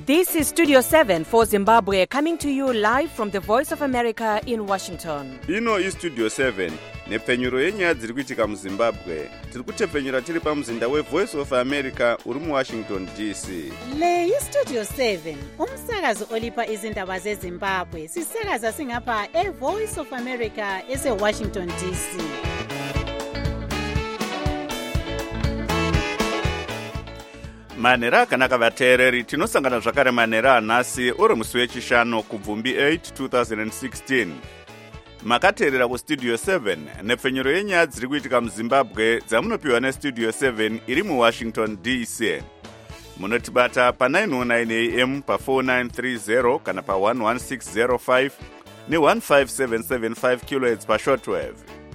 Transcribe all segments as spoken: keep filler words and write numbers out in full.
This is Studio seven for Zimbabwe, coming to you live from the Voice of America in Washington. Ino is Studio seven. Nepfenyuro yenyaya dziri kuitika muZimbabwe. Tiri kutepfenyura tiri pamuzinda weVoice of America uri muWashington D C. Le iStudio seven, umsakazo olipa izindaba zeZimbabwe. Sisakaza singapha eVoice of America eseWashington D C. Manera akanaka vateereri, tinosangana zvakare manera anhasi uri musi wechishanu kubvumbi eight two thousand sixteen. Makateerera kuStudio seven, nepfenyuro yenyaya dziri kuitika muZimbabwe dzamunopiwa neStudio seven iri muWashington D C. Munotibata pa nine oh nine A M, pa four nine three zero kana pa one one six zero five ne one five seven seven five kilohertz pa shortwave.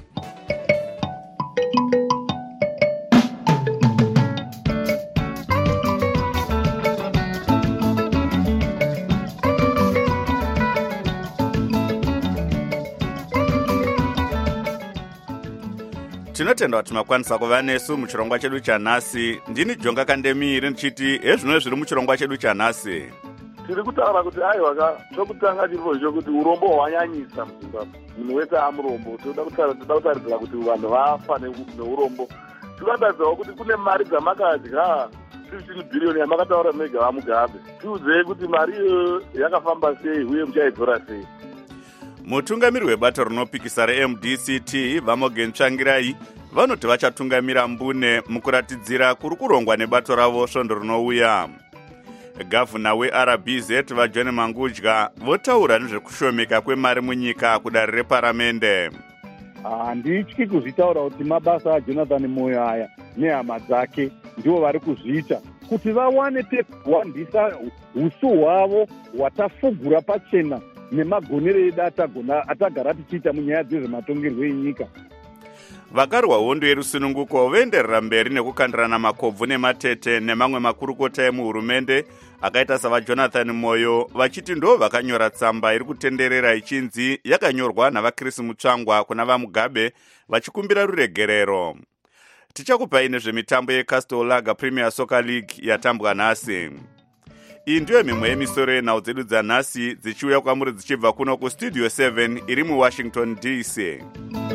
Tinotenda kuti makwanisa kuva nesu muchirongwa chedu chanhasi. Ndini Jonga Kandemiri ndichiti ezvino zviri muchirongwa chedu chanhasi. Tiri kutaura kuti aiwa chokutanga chiripo chokuti urombo hwanyanyisa muZimbabwe. Munhu wese amurombo. Toda kutarisira kuti vanhu vafa neurombo. Tikatarisawo kuti kune mari dzamakadya fifteen billion yamakataura mega vamugabe. Tiudzei kuti mari iyo yakafamba sei uye muchaidzora sei. Mutungamiri webato rinopikisa reM D C T Vamogen Tsvangirai vanoti vachatungamira mbune mukuratidzira kuri kurongwa nebato ravo svondo rinouya. Gavhuna weR B Z vaJohn Mangudya votaura nezvekushomeka kwemari munyika kudare reparamende. Handityi kuzvitaura kuti mabasa aJonathan Moyo aya nehama dzake ndivo vari kuzviita kuti vawane pekuwandisa usu hwavo hwatafugura pachena nemagonero edu atagara tichiita munyaya dzezvematongerwo enyika. Vakarwa hondo yerusununguko voenderera mberi nekukandirana makobvu nematete nemamwe makurukota emuhurumende akaita savaJonathan Moyo vachiti ndo vakanyora tsamba iri kutenderera ichinzi yakanyorwa navaKrisi Mutsvangwa kuna vaMugabe vachikumbira ruregerero. Tichakupai nezvemitambo yeCastle Lager Premier Soccer League yatambwa nhasi. Iyi ndiyo mimwe yemisoro yenhau dzedu dzanhasi dzichiuya kwamuri dzichibva kuno kuStudio seven iri muWashington D C.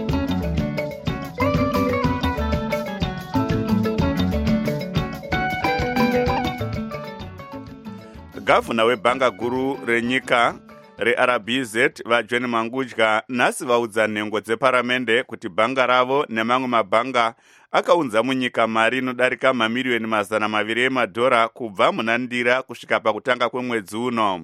Gavhuna webhanga guru renyika reR B Z vaJohn Mangudya nhasi vaudza nhengo dzeparamende kuti bhanga ravo nemamwe mabhanga akaunza munyika mari inodarika mamiriyoni mazana maviri emadhora kubva muna Ndira kusvika pakutanga kwemwedzi uno.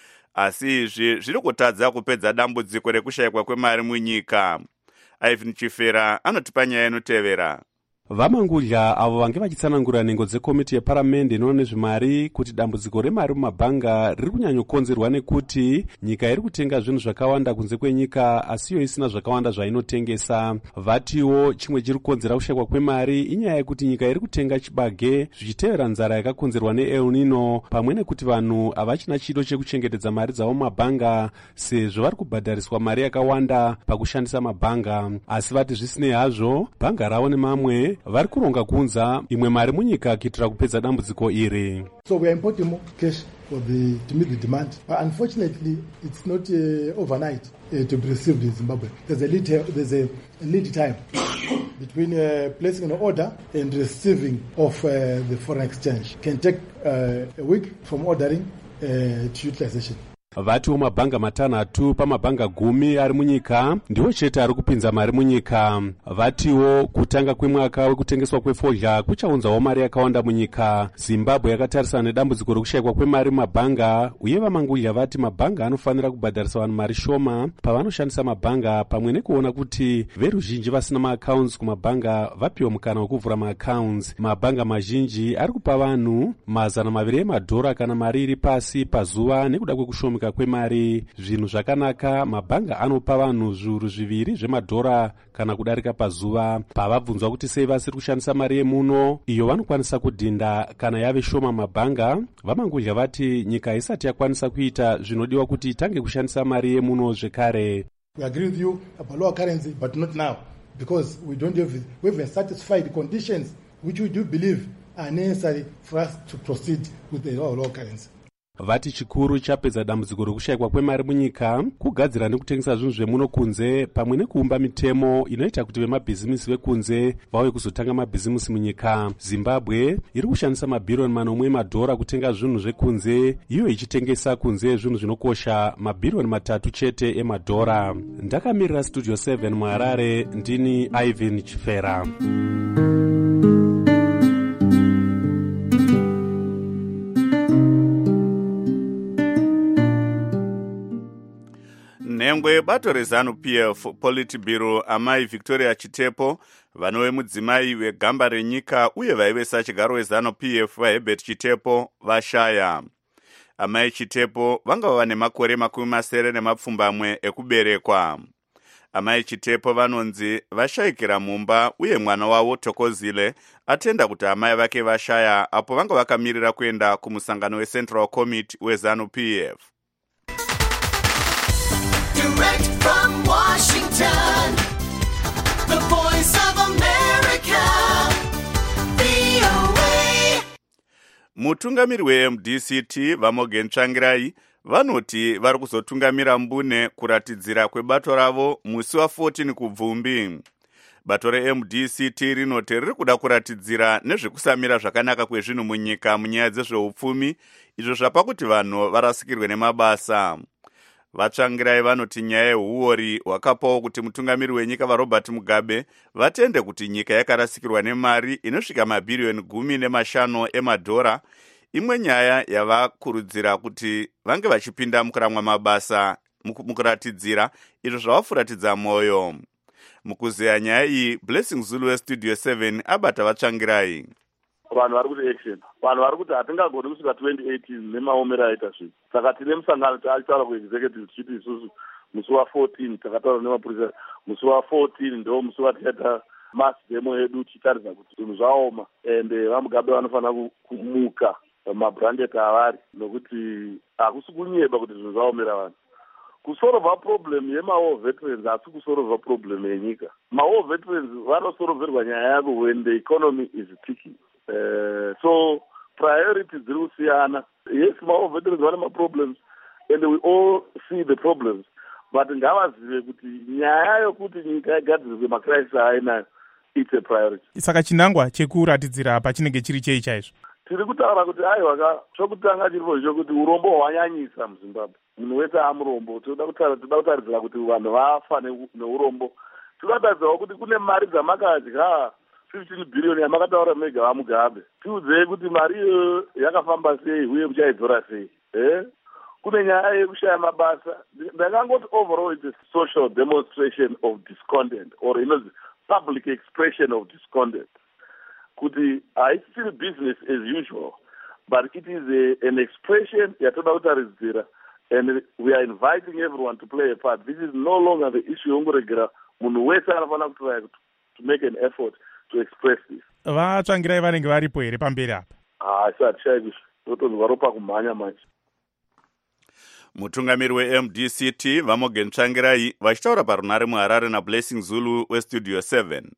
Asi izvi zviri kutadza kupedza dambudziko rekushayikwa kwemari munyika. Ivan Chifera anotipa nyaya inotevera. Vamangudya avo vange vachitsanangura nhengo dzekomiti yeparamende inoona nezvemari kuti dambudziko remari mumabhanga riri kunyanyokonzerwa nekuti nyika iri kutenga zvinhu zvakawanda kunze kwenyika asiyo isina zvakawanda zvainotengesa. Vatiwo chimwe chiri kukonzera kushayikwa kwemari inyaya yekuti nyika iri kutenga chibage zvichitevera nzara yakakonzerwa neEl Nino pamwe nekuti vanhu havachina chido chekuchengetedza mari dzavo mumabhanga sezvo vari kubhadhariswa mari yakawanda pakushandisa mabhanga. Asi vati zvisinei hazvo, bhanga ravo nemamwe vari kuronga kunza imwe mari munyika kuitira kupedza dambudziko iri. So we are importing more cash for the to meet the demand, but unfortunately it's not uh, overnight uh, to be received in Zimbabwe. There's a lead there's a lead time between uh, placing an order and receiving of uh, the foreign exchange. Can take uh, a week from ordering uh, to utilization. Vatiwo mabhanga matanhatu pamabhanga gumi ari munyika ndiwo chete ari kupinza mari munyika. Vatiwo kutanga kwemwaka wekutengeswa kwefodya kuchaunzawo mari yakawanda munyika. Zimbabwe yakatarisana nedambudziko rekushayikwa kwemari mumabhanga uye Vamangudya vati mabhanga anofanira kubhadharisa vanhu mari shoma pavanoshandisa mabhanga pamwe nekuona kuti veruzhinji vasina maaccounts kumabhanga vapiwa mukana wekuvhura maaccounts. Mabhanga mazhinji ari kupa vanhu mazana maviri emadhora kana mari iri pasi pazuva nekuda kwekushoma kwemari. Zvinhu zvakanaka, mabhanga anopa vanhu zviuru zviviri zvemadhora kana kudarika pazuva. Pavabvunzwa kuti sei vasiri kushandisa mari yemuno iyo vanokwanisa kudhinda kana yave shoma mabhanga, Vamangudya vati nyika isati yakwanisa kuita zvinodiwa kuti itange kushandisa mari yemuno zvekare. We agree with you about lower currency, but not now, because we don't have we have satisfied conditions which we do believe are necessary for us to proceed with the lower, lower currency. vati chikuru chapedza dambudziko rekushayikwa kwemari munyika kugadzira nekutengesa zvinhu zvemuno kunze pamwe nekuumba mitemo inoita kuti vemabhizimisi vekunze vauye kuzotanga mabhizimisi munyika. Zimbabwe iri kushandisa mabhiriyoni manomwe emadhora kutenga zvinhu zvekunze, iyo ichitengesa kunze zvinhu zvinokosha mabhiriyoni matatu chete emadhora. Ndakamirira studio seven muHarare, ndini Ivan Chifera. nhengwe bato rezanu-P F Politburo amai Victoria Chitepo, vanove mudzimai wegamba renyika uye vaive sachigaro wezanu-P F vaHerbert Chitepo vashaya. Amai Chitepo vanga vane makore makumi masere nemapfumbamwe ekuberekwa. Amai Chitepo vanonzi vashayikira mumba uye mwana wavo Thokozile atenda kuti amai vake vashaya apo vanga vakamirira kuenda kumusangano weCentral Committee wezanu-P F. Direct from Washington, the voice of America, V O A. Mutungamiri we-M D C T Vamogen Tsvangirai vanoti vari kuzotungamira mbune kuratidzira kwebato ravo musi wa14 kubvumbi. Bato re-M D C T rinoti riri kuda kuratidzira nezvekusamira zvakanaka kwezvinhu munyika munyaya dzezveupfumi, izvo zvapa kuti vanhu varasikirwe nemabasa. Vatsvangirai vanoti nyaya yehuori hwakapawo kuti mutungamiri wenyika vaRobert Mugabe vatende kuti nyika yakarasikirwa nemari inosvika mabhiriyoni gumi nemashanu emadhora, imwe nyaya yavakurudzira kuti vange vachipinda mukuramwa mabasa mukuratidzira izvo zvavafuratidza mwoyo. Mukuzeya nyaya iyi, Blessing Zulu weStudio seven abata vatsvangirai. Vanhu vari kuti action, vanhu vari kuti hatingagoni kusvika twenty eighteen nemaomero aita zvinhu. Saka tine musangano taachitaura kuexecutive tichiti isusu musi wa14 takataura nemapurisa, musi wa14 ndo musi wataita mass demo yedu tichitarisa kuti zvinhu zvaoma ende vaMugabe vanofanira kumuka mabrandet avari nokuti hakusi kunyeba kuti zvinhu zvaomera vanhu. Kusolva problem yemawar veterans hasi kusolva problem yenyika. Mawar veterans vanosolverwa nyaya yavo when the economy is ticking. Uh, so priorities dziri kusiyana. Yes, mawar veterans vane ma-problems and we all see the problems, but ngavazive kuti nyaya yokuti nyika igadzirirwe macrisis ainayo it's a priority. Saka chinangwa chekuratidzira apa chinenge chiri chei chaizvo? Tiri kutaura kuti aiwa ka chokutanga chiripo chokuti urombo hwanyanyisa muZimbabwe. Munhu wese amurombo. Toda kutaridzira kuti vanhu vafa neurombo. Tinotaridzawo kuti kune mari dzamakadya fifteen billion yamakataura mega vaMugabe. Tiudzei kuti mari iyo yakafamba sei uye muchaidhora sei. Eh? Kune nyaya yekushaya mabasa. Ndakangoti overall it's a social demonstration of discontent, or you know, public expression of discontent. Kuti haisiri business as usual, but it is a, an expression yatoda kutaridzira, and we are inviting everyone to play a part. This is no longer the issue yongoregera munhu wese anofanira kutry to make an effort to express this. Vatsvangirai vanenge varipo here pamberi apa? Haisi hatishaiki totonzi varopa kumhanya manje. Mutungamiri we-M D C T Vamogen Tsvangirai vachitaura parunare muHarare naBlessing Zulu weStudio seven.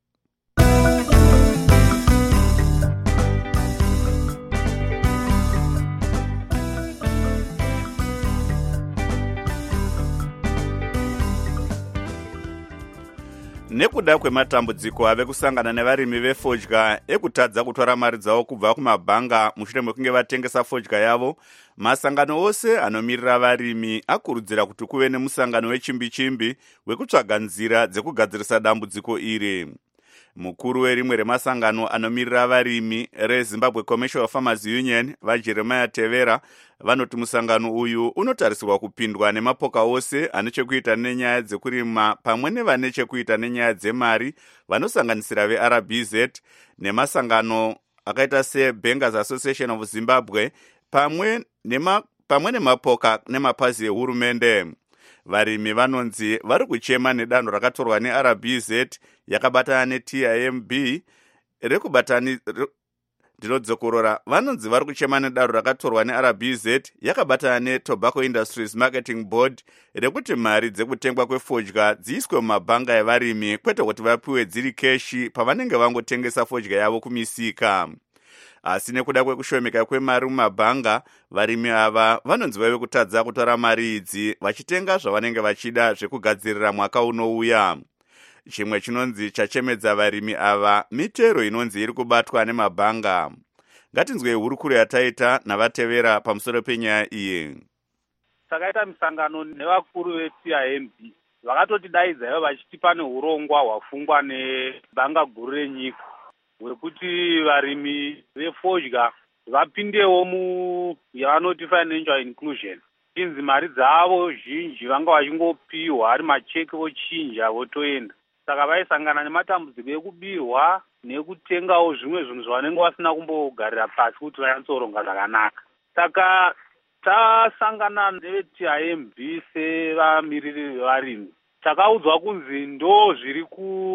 Nekuda kwematambudziko ave kusangana nevarimi vefodya ekutadza kutora mari dzavo kubva kumabhanga mushure mekunge vatengesa fodya yavo, masangano ose anomirira varimi akurudzira kuti kuve nemusangano wechimbi-chimbi wekutsvaga nzira dzekugadzirisa dambudziko iri. Mukuru werimwe remasangano anomirira varimi reZimbabwe Commercial Farmers Union vaJeremiah Tevera vanoti musangano uyu unotarisirwa kupindwa nemapoka ose anechekuita nenyaya dzekurima pamwe nevane chekuita nenyaya dzemari vanosanganisira veR B Z nemasangano akaita seBankers Association of Zimbabwe pamwe nema pamwe nemapoka nemapazi ehurumende. Varimi vanonzi vari kuchema nedanho rakatorwa neR B Z yakabatana neT I M B rekubatani ndinodzokorora vanonzi vari kuchema nedanho rakatorwa neR B Z yakabatana neTobacco Industries Marketing Board rekuti mari dzekutengwa kwefodya dziiswe mumabhanga evarimi kwete kuti vapiwe dziri keshi pavanenge vangotengesa fodya yavo kumisika. asi nekuda kwekushomeka kwemari mumabhanga, varimi ava vanonzi vave kutadza kutora mari idzi vachitenga zvavanenge vachida zvekugadzirira mwaka unouya. Chimwe chinonzi chachemedza varimi ava mitero inonzi iri kubatwa nemabhanga. Ngatinzwe hurukuro yataita navatevera pamusoro penyaya iyi. Takaita misangano nevakuru ve-T I M B vakatotidaidza ivo vachiti pane urongwa hwafungwa nebhanga guru renyika hwekuti varimi vefodya vapindewo mu yavanoti financial inclusion. Inzi mari dzavo zhinji vanga vachingopiwa ari macheki vochinja votoenda. Saka vaisangana nematambudziko ekubirwa nekutengawo zvimwe zvinhu zvavanenge vasina kumbogarira pasi kuti vanyatsoronga zvakanaka. Saka tasangana neve-T I M B sevamiriri vevarimi, takaudzwa kunzi ndo zviri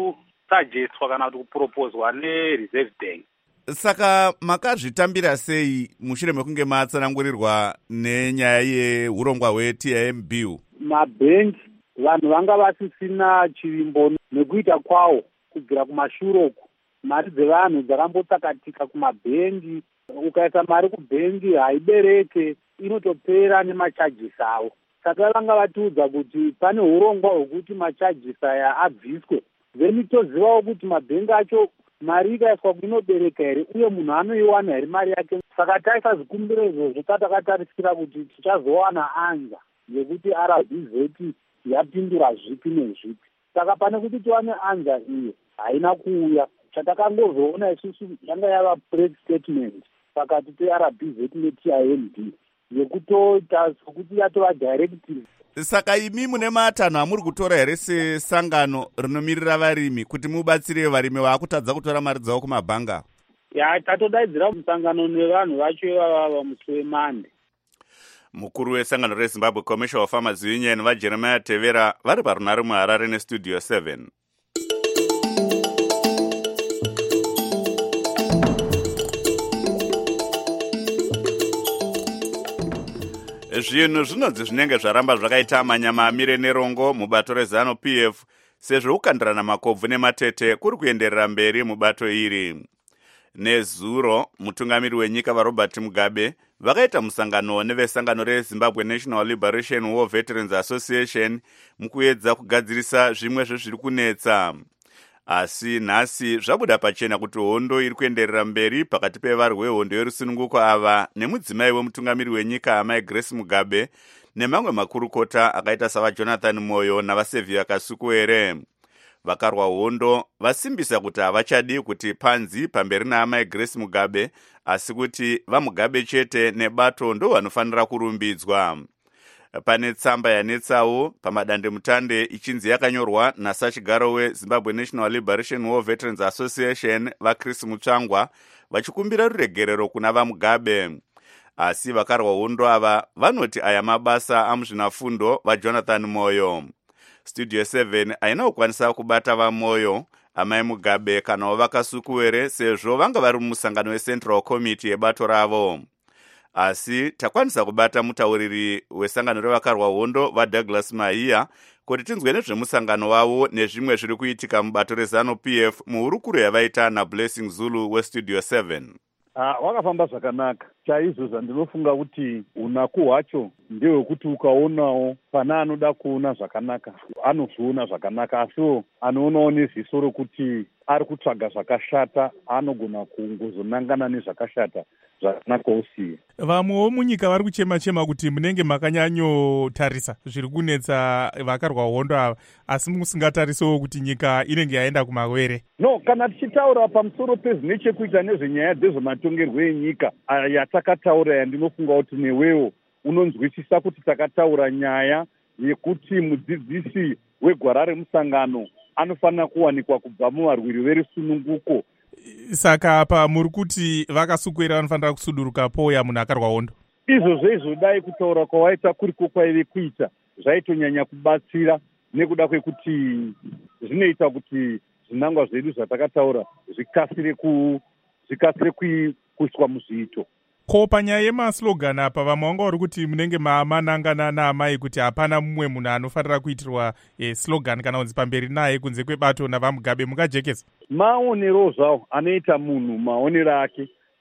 kusajestwa kana kuti kupropozwa neReserve Bank. Saka makazvitambira sei mushure mekunge matsanangurirwa nenyaya yeurongwa hwe-T I M B? Mabhengi vanhu vanga vasisina chivimbo nekuita kwawo kubvira kumashure uku. Mari dzevanhu dzakambotsakatika kumabhengi. Ukaisa mari kubhengi haibereke, inotopera nemachajisi avo. Saka vanga vatiudza kuti pane urongwa hwekuti machajisi aya abviswe. Then tozivawo kuti mabhengi acho mari ikaiswa inobereka here uye munhu anoiwana here mari yake. Saka taisa zvikumbiro izvozvo takatarisira kuti tichazowana anja yekuti R B Z yapindura zvipi nezvipi. Saka pane kuti tiwane anja iyo haina kuuya. Chatakangozoona isusu yanga yava press statement pakati pe-R B Z ne-T I M B yekutoita sokuti yatova directive. Saka imi mune matanho amuri kutora here sesangano rinomirira varimi kuti mubatsire varimi vaakutadza kutora mari dzavo kumabhanga? Ya, tatodaidzira musangano nevanhu vacho ivava musi weMande. Mukuru wesangano reZimbabwe Commercial Farmers Union vaJeremiah Tevera vari parunare muHarare nestudio seven. Zvinhu zvinonzi zvinenge zvaramba zvakaita manyama amire nerongo mubato reZanu-P F sezvo kukandirana makobvu nematete kuri kuenderera mberi mubato iri. Nezuro mutungamiri wenyika vaRobert Mugabe vakaita musangano nevesangano reZimbabwe National Liberation War Veterans Association mukuedza kugadzirisa zvimwe zvezviri kunetsa. Asi nhasi zvabuda pachena kuti hondo iri kuenderera mberi pakati pevari vehondo yerusununguko ava nemudzimai wemutungamiri wenyika Amai Grace Mugabe nemamwe makurukota akaita sava Jonathan Moyo navaSevia Kasukuere. Vakarwa hondo vasimbisa kuti havachadi kuti panzi pamberi naamai Grace Mugabe asi kuti vaMugabe chete nebato ndo vanofanira kurumbidzwa. Pane tsamba yanetsawo pamadande mutande ichinzi yakanyorwa nasachigaro weZimbabwe National Liberation War Veterans Association vaChris Mutsvangwa vachikumbira ruregerero kuna vaMugabe. Asi vakarwa hondo ava vanoti aya mabasa amuzvinafundo vaJonathan Moyo. Studio seven aina kukwanisa kubata vaMoyo, Amai Mugabe kana vakasukuwere sezvo vanga vari mumusangano weCentral Committee yebato ravo. Asi takwanisa kubata mutauriri wesangano revakarwa hondo vaDouglas Mahia kuti tinzwe nezvemusangano wavo nezvimwe zviri kuitika mubato reZanu-P F muhurukuro yavaita naBlessing Zulu westudio seven. Ah, wakafamba zvakanaka. Chaizvo zvandinofunga kuti unaku hwacho ndehwekuti ukaonawo pana anoda kuona zvakanaka anozviona zvakanaka, asiwo anoonawo neziso rokuti ari kutsvaga zvakashata anogona kungozonangana nezvakashata zvakanaka usiye. Vamwewo munyika vari kuchema-chema kuti munenge makanyanyotarisa zviri kunetsa vakarwa hondo ava, asi musingatarisewo kuti nyika inenge yaenda kumawere. No, kana tichitaura pamusoro pezvine chekuita nezvenyaya dzezvematongerwo enyika yatakataura, yandinofunga kuti newewo unonzwisisa kuti takataura nyaya yekuti mudzidzisi wegwara remusangano anofanira kuwanikwa kubva muvarwiri verusununguko. Saka apa muri kuti vakasukwera vanofanira kusuduruka poya munhu akarwa hondo? Izvozvo izvo dai kutaura kwawaita kuriko kwaive kuita zvaitonyanya kubatsira, nekuda kwekuti zvinoita kuti zvinangwa zvedu zvatakataura zvikasire ku zvikasire kuiswa muzviito. Ko panyaya yemaslogan apa vamwe vanga vari kuti munenge manangana naamai kuti hapana mumwe munhu anofanira kuitirwa eh, slogan kana kunzi pamberi naye kunze kwebato navaMugabe, mungajekesa? Maonero zvawo anoita munhu maonero ake,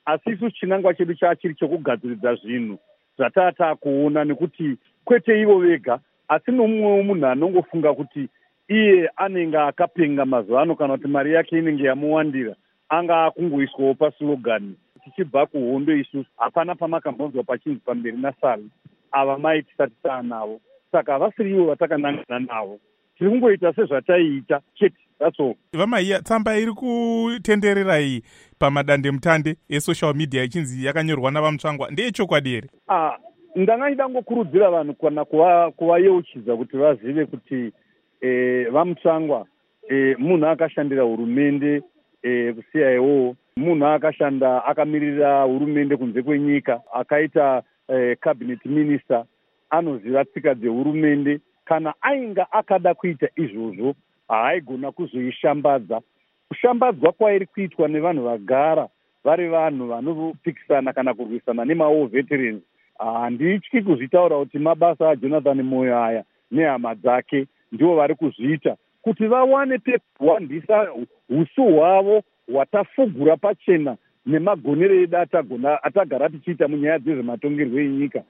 asi isu chinangwa chedu chachiri chokugadziridza zvinhu zvatata kuona, nekuti kwete ivo vega asi nomumwewo munhu anongofunga kuti iye anenge akapenga mazuva ano kana kuti mari yake inenge yamuwandira anga akungoiswawo paslogani. Tichibva kuhondo isusu hapana pamakambonzwa pachinzi pamberi nasali ava mai tisati taanavo, saka havasiri ivo vatakanangana navo, tiri kungoita sezvataiita chete. That's all. Vamaiya, tsamba iri kutenderera iyi pamadandemutande esocial media ichinzi yakanyorwa navamutsvangwa ndeyechokwadi here? Ah, ndanga ndangokurudzira vanhu kana kuvayeuchidza kuti vazive kuti eh, vamutsvangwa eh, munhu akashandira hurumende eh, kusiyawo munhu akashanda akamirira hurumende kunze kwenyika, akaita eh, cabinet minister, anoziva tsika dzehurumende. Kana ainga akada kuita izvozvo haaigona kuzoishambadza. Kushambadzwa kwairi kuitwa nevanhu vagara vari vanhu vanopikisana kana kurwisana nemawo veterans. Handityi kuzvitaura kuti mabasa aJonathan Moyo aya nehama dzake ndivo vari kuzviita kuti vawane pekuwandisa usu hwavo hwatafugura pachena nemagonero edu atagara tichiita munyaya dzezvematongerwo enyika.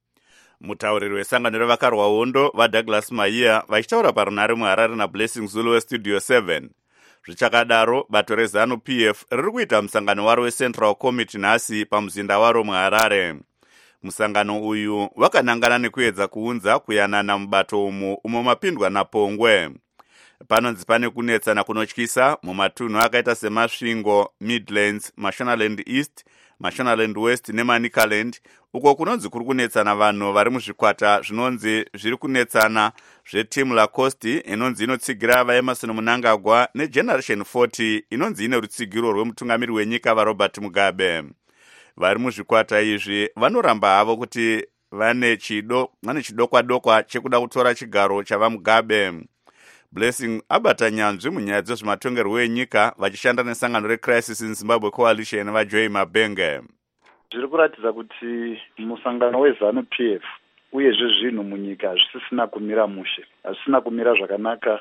Mutauriri wesangano revakarwa hondo vaDouglas Maiya vachitaura parunare muHarare naBlessing Zulu weStudio seven. Zvichakadaro, bato reZanu P F riri kuita musangano waro weCentral Committee nhasi pamuzinda waro muHarare. Musangano uyu wakanangana nekuedza kuunza kuyanana mubato umu umo mapindwa naPongwe. Panonzi pane kunetsana kunotyisa mumatunhu akaita semasvingo, Midlands, Mashonaland East, Mashonaland West neManicaland, uko kunonzi kuri kunetsana vanhu vari muzvikwata zvinonzi zviri kunetsana zvetimu lacosti inonzi inotsigira vaEmerson Mnangagwa neGeneration forty inonzi ine rutsigiro rwemutungamiri wenyika vaRobert Mugabe. Vari muzvikwata izvi vanoramba havo kuti vane chido vane chidokwa-dokwa chekuda kutora chigaro chavaMugabe. Blessing abata nyanzvi munyaya dzezvematongerwo enyika vachishanda nesangano reCrisis in Zimbabwe Coalition vaJoy Mabenge. Zviri kuratidza kuti musangano weZanu P F uyezve zvinhu munyika hazvisisina kumira mushe, hazvisina kumira zvakanaka.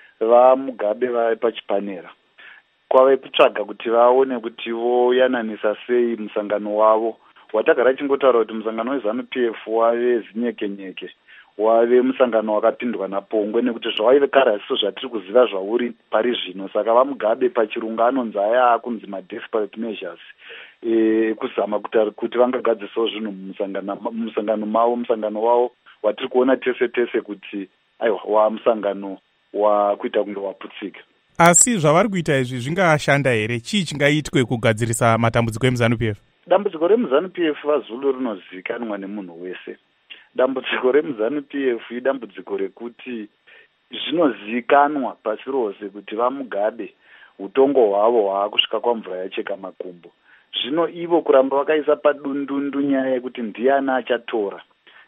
VaMugabe vari pachipanera kwave kutsvaga kuti vaone kuti voyananisa sei musangano wavo. Watagara chingotaura kuti musangano weZanu P F wave zinyekenyeke, wave musangano wakapindwa naPongwe, nekuti zvawaive kare hazvo zvatiri kuziva zvauri pari zvino. Saka vaMugabe pachirungu anonzi aya akunzi ma-desperate measures e, kuzama kuti vangagadzisawo zvinhu mumusangano mavo, musangano wavo watiri kuona tese tese kuti aiwa wamusangano wakuita kunge waputsika. Asi zvavari kuita izvi zvingashanda here? Chii chingaitwe kugadzirisa matambudziko emuZanu P F? Dambudziko remuZanu P F vaZulu rinozivikanwa nemunhu wese. Dambudziko remuZanu P F idambudziko rekuti zvinozivikanwa pasi rose kuti vaMugabe utongo hwavo hwaakusvika kwamvura yacheka makumbo. Zvino ivo kuramba vakaisa padundundu nyaya yekuti ndiani achatora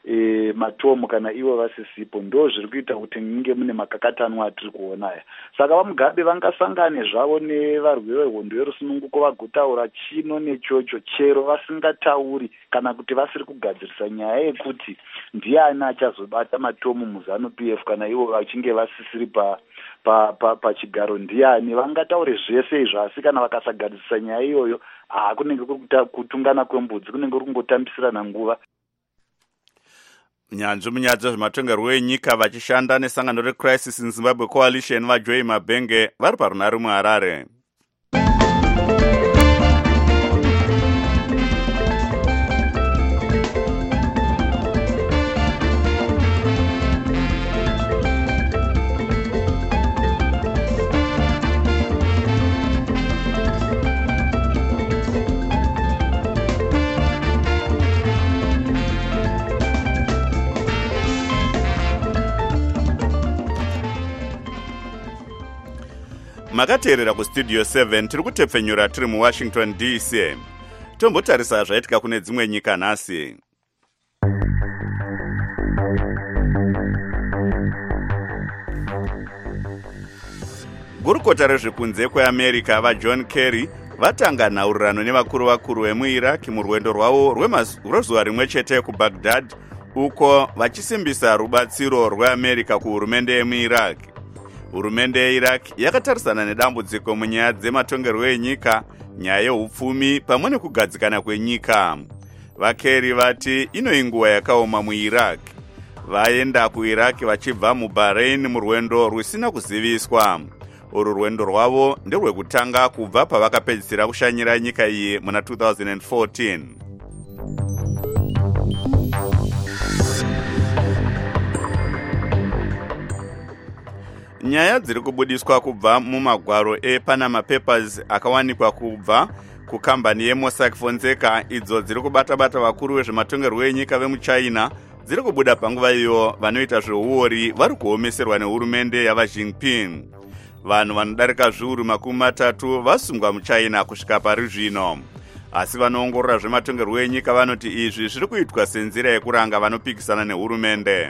e, matomu kana ivo vasisipo, ndo zviri kuita kuti ninge mune makakatanwa atiri kuona aya. Saka vaMugabe vangasangane zvavo nevarwi vehondo yerusununguko vagotaura chino nechocho, chero vasingatauri kana kuti vasiri kugadzirisa nyaya yekuti ndiani achazobata matomu muZanu P F kana ivo vachinge vasisiri pa pachigaro pa, pa ndiani. Vangataure zvese izvo, asi kana vakasagadzirisa nyaya iyoyo ah kunenge kuri kutungana kwembudzi, kunenge kuri kungotambisirana nguva. Nyanzvi munyaya dzezvematongerwo enyika vachishanda nesangano reCrisis in Zimbabwe Coalition vaJoy Mabenge vari parunare muHarare. Makateerera kuStudio seven tiri kutepfenyura tiri muWashington D C. Tombotarisa zvaitika kune dzimwe nyika nhasi. Gurukota rezvekunze kweAmerica vaJohn Kerry vatanga nhaurirano nevakuru vakuru vemuIraq murwendo rwavo rwezuva rimwe chete kuBaghdad, uko vachisimbisa rubatsiro rweAmerica kuhurumende yemuIraq. hurumende yeiraq yakatarisana nedambudziko munyaya dzematongerwo enyika, nyaya yeupfumi pamwe nekugadzikana kwenyika. VaKerry vati inoinguva yakaoma muIraq. Vaenda kuIraq vachibva muBahrain murwendo rusina kuziviswa. Uru rwendo rwavo nderwekutanga kubva pavakapedzisira kushanyira nyika iyi muna two thousand fourteen. Nyaya dziri kubudiswa kubva mumagwaro ePanama Papers akawanikwa kubva kukambani yeMossack Fonseca idzo dziri kubata-bata vakuru vezvematongerwo enyika vemuChina dziri kubuda panguva iyo vanoita zveuori vari kuomeserwa nehurumende yava Jinping. Vanhu vanodarika zviuru makumi matatu vasungwa muChina kusvika pari zvino. Asi vanoongorora zvematongerwo enyika vanoti izvi zviri kuitwa senzira yekuranga vanopikisana nehurumende.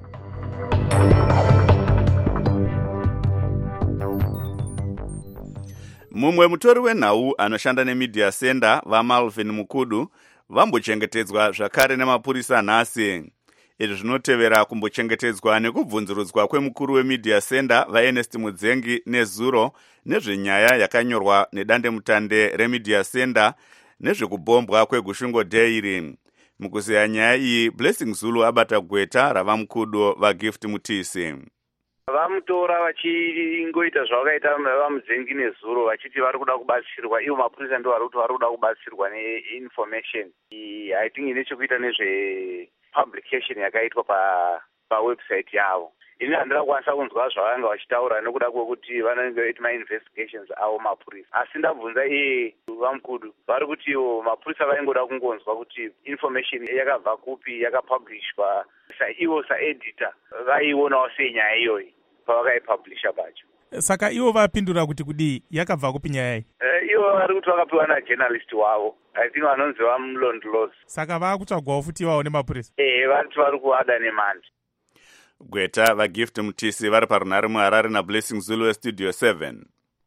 Mumwe mutori wenhau anoshanda nemedia center vaMalvin Mukudu vambochengetedzwa zvakare nemapurisa nhasi. Izvi zvinotevera kumbochengetedzwa nekubvunzurudzwa kwemukuru wemedia center vaErnest Mudzengi nezuro nezvenyaya yakanyorwa nedandemutande remedia center nezvekubombwa kweGushungo Dairy. Mukuzeya nyaya iyi, Blessing Zulu abata gweta ravaMukudu vaGift Mutisi. Vamutora vachingoita zvavakaita vaMudzengi nezuro vachiti vari kuda kubatsirwa, ivo mapurisa ndo vari kuti vari kuda kubatsirwa neinformation. I think ine chekuita nezve publication yakaitwa pa pawebsite yavo. Ini handina kukwanisa kunzwa zvavanga vachitaura nekuda kwekuti vanenge vaita ma-investigations avo mapurisa. Asi ndabvunza iye vaMukudu vari kuti ivo mapurisa vaingoda kungonzwa kuti information yakabva kupi yakapublishwa. Saivo saeditor vaionawo senyaya iyoyi pavakaipublisha pacho. Saka ivo vapindura kuti kudii yakabva kupi nyaya iyi? Uh, ivo vari kuti vakapiwa najournalist wavo. I think vanonzi vaMlondolozi. Saka vakutsvagwawo futi ivawo nemapurisa? Eh, vari vari kuada nemandi. Gweta vaGift Mutisi vari parunhare muHarare naBlessing Zulu weStudio seven.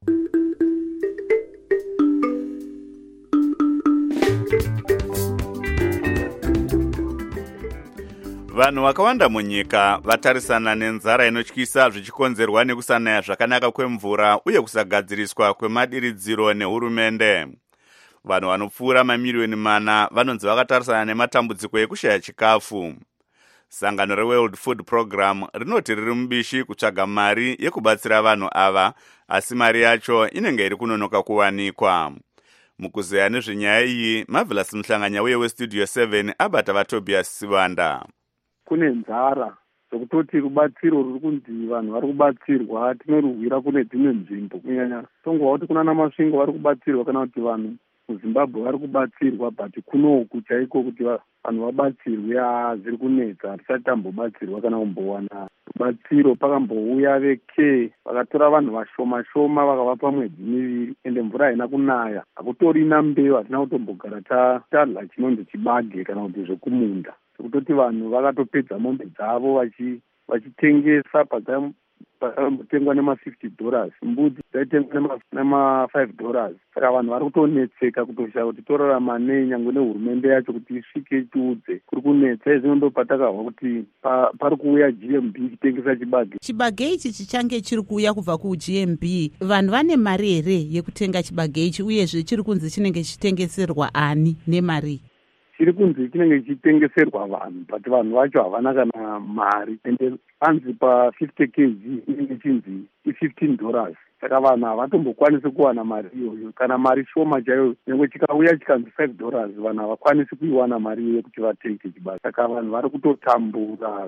Vanhu vakawanda munyika vatarisana nenzara inotyisa zvichikonzerwa nekusanaya zvakanaka kwemvura uye kusagadziriswa kwemadiridziro nehurumende. Vanhu vanopfuura mamiliyoni mana vanonzi vakatarisana nematambudziko ekushaya chikafu. Sangano reWorld Food Program rinoti riri mubishi kutsvaga mari yekubatsira vanhu ava, asi mari yacho inenge iri kunonoka kuwanikwa. Mukuzeya nezvenyaya iyi, Marvelous Muhlanganya uye weStudio seven abata vaTobias Sivanda. Kune nzara zvokutoti rubatsiro ruri kunzi vanhu vari kubatsirwa tinorwira kune dzimwe nzvimbo, kunyanya tongova kuti kuna namasvingo vari kubatsirwa kana kuti vanhu muZimbabwe vari kubatsirwa, but kunoku chaiko kuti vanhu vabatsirwe zviri kunetsa, hatisati tambobatsirwa kana kumbowana rubatsiro. Pakambouya veke vakatora vanhu vashoma shoma vakavapa mwedzi miviri ende mvura haina kunaya, hakutorina mbeu, hatina kutombogara tadla chinonzi chibage kana kuti zvekumunda. Kutoti vanhu vakatopedza mombe dzavo vachitengesa padzambotengwa nema-fifty dollars, mbudzi dzaitengwa nema-five dollars. Saka vanhu vari kutonetseka kutoshaya kuti torarama nei nyangwe nehurumende yacho kuti isvike itiudze kuri kunetsa. Izvi ndo patakahwa kuti pari kuuya G M B ichitengesa chibage. Chibage ichi chichange chiri kuuya kubva kuG M B, vanhu vane mari here yekutenga chibage ichi, uyezve chiri kunzi chinenge chichitengeserwa ani nemari? Chiri kunzi chinenge chichitengeserwa vanhu, but vanhu vacho havana kana mari, ende anzi pa fifty kilograms inenge chinzi i-fifteen dollars. Saka vanhu havatombokwanisi kuwana mari iyoyo, kana mari shoma chaiyo, nyangwe chikauya chikanzi five dollars vanhu havakwanisi kuiwana mari iyoyo kuti vatenge chibage. Saka vanhu vari kutotambura.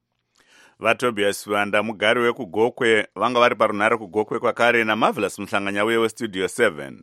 VaTobias Vanda mugari wekugokwe vanga vari parunhare kugokwe kwakare naMarvelous Muhlanganya uye weStudio seven.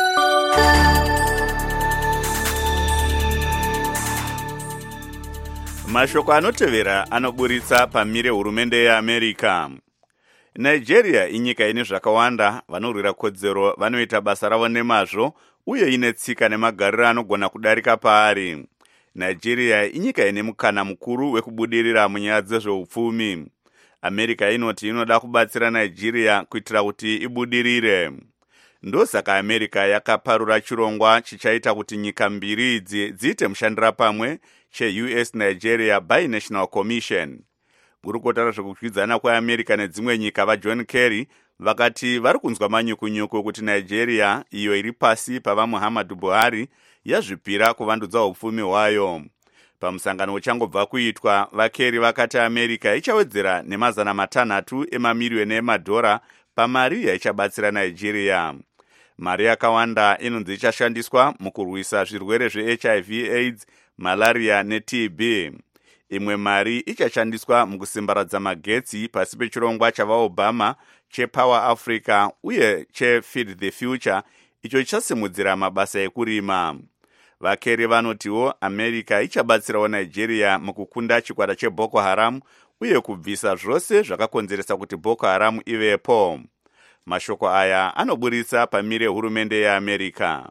Mashoko anotevera anoburitsa pamire hurumende yeAmerica. Nigeria inyika ine zvakawanda, vanorwira kodzero vanoita basa ravo nemazvo uye ine tsika nemagariro anogona kudarika paari. Nigeria inyika ine mukana mukuru wekubudirira munyaya dzezveupfumi. America inoti inoda kubatsira Nigeria kuitira kuti ibudirire. Ndosaka America yakaparura chirongwa chichaita kuti nyika mbiri idzi dziite mushandira pamwe che U S Nigeria Binational Commission. gurukota rezvekudyidzana kweamerica nedzimwe nyika vajohn kerry vakati vari kunzwa manyukunyuku kuti nigeria, iyo iri pasi pavamuhammadu buhari, yazvipira kuvandudza upfumi hwayo. Pamusangano uchangobva kuitwa, vakerry vakati america ichawedzera nemazana matanhatu emamiriyoni emadhora pamari yaichabatsira nigeria. Mari yakawanda inonzi ichashandiswa mukurwisa zvirwere zveH I V AIDS, malaria neT B. Imwe mari ichashandiswa mukusimbaradza magetsi pasi pechirongwa chavaobama chePower Africa uye cheFeed the Future, icho chichasimudzira mabasa ekurima. Vakerry vanotiwo america ichabatsirawo nigeria mukukunda chikwata cheBoko Haram uye kubvisa zvose zvakakonzeresa kuti Boko Haram ivepo. Mashoko aya anoburitsa pamire hurumende yeAmerica.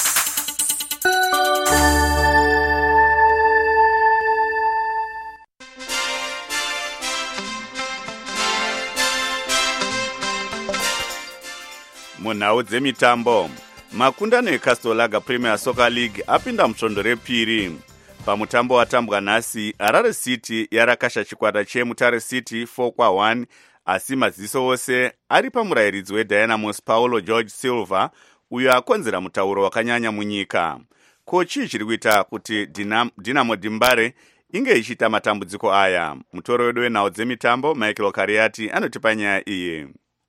Munhau dzemitambo, makundano eCastle Lager Premier Soccer League apinda musvondo repiri. Pamutambo watambwa nhasi, Harare City yarakasha chikwata cheMutare City four kwa one, asi maziso ose ari pamurayiridzi weDynamos Paulo George Silva, uyo akonzera mutauro wakanyanya munyika. Kochi chiri kuita kuti Dinam, Dinamo Dimbare inge ichita matambudziko aya. Mutoro wedu wenhau dzemitambo Michael Kariati anotipa nyaya iyi.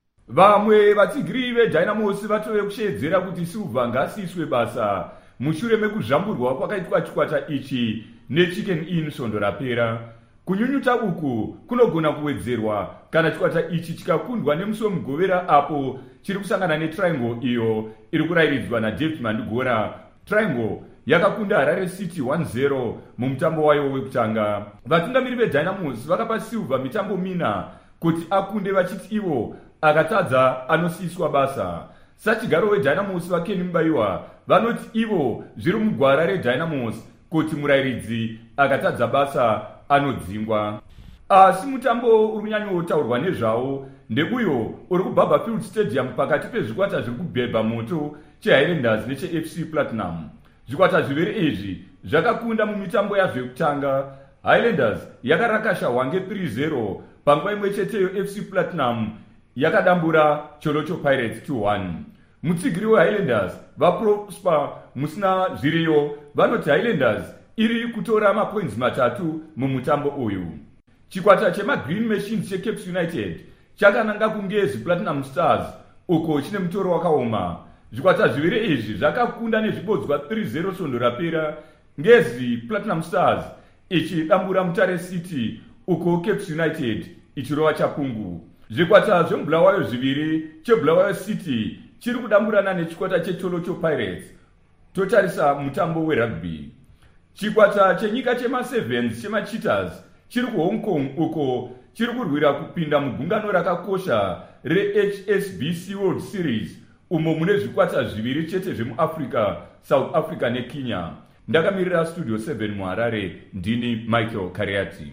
Vamwe vatsigiri veDynamos vatove kushedzera kuti Silva ngasiiswe basa mushure mekuzvamburwa kwakaitwa chikwata ichi neChicken Inn svondo rapera. Kunyunyuta uku kunogona kuwedzerwa kana chikwata ichi chikakundwa nemusi wemugovera apo chiri kusangana neTriangle iyo iri kurayiridzwa naDavid Mandigora. Triangle yakakunda Harare City one zero mumutambo wayo wekutanga. Vatungamiri veDynamos vakapa Silva mitambo mina kuti akunde vachiti ivo akatadza anosiyiswa basa. Sachigaro weDynamos vaKenny Mubaiwa vanoti ivo zviri mugwara reDynamos kuti murayiridzi akatadza basa anodzingwa. Asi mutambo uri kunyanyotaurwa nezvawo ndeuyo uri kuBarberfield Stadium pakati pezvikwata zviri kubhebha moto cheHighlanders necheF C Platinum. Zvikwata zviviri izvi zvakakunda mumitambo yazvo yekutanga. Highlanders yakarakasha Hwange three zero, panguva imwe cheteyo F C Platinum yakadambura Cholocho Pirates two one. Mutsigiri weHighlanders vaProsper musina zviriyo vanoti Highlanders iri kutora mapoints matatu mumutambo uyu. Chikwata chemaGreen Machines cheCapes United chakananga kungezi Platinum Stars uko chine mutoro wakaoma. Zvikwata zviviri izvi zvakakunda nezvibodzwa three zero svondo rapera. Ngezi Platinum Stars ichidambura Mutare City uko Capes United ichirova chapungu. Zvikwata zvemubulawayo zviviri chebulawayo City chiri kudamburana nechikwata cheCholocho Pirates. Totarisa mutambo werugby. Chikwata chenyika chema-Sevens chema-Cheetahs chiri kuHong Kong uko chiri kurwira kupinda mugungano rakakosha reH S B C World Series umo mune zvikwata zviviri chete zvemuAfrica, South Africa neKenya. Ndakamirira Studio seven muHarare, ndini Michael Kariati.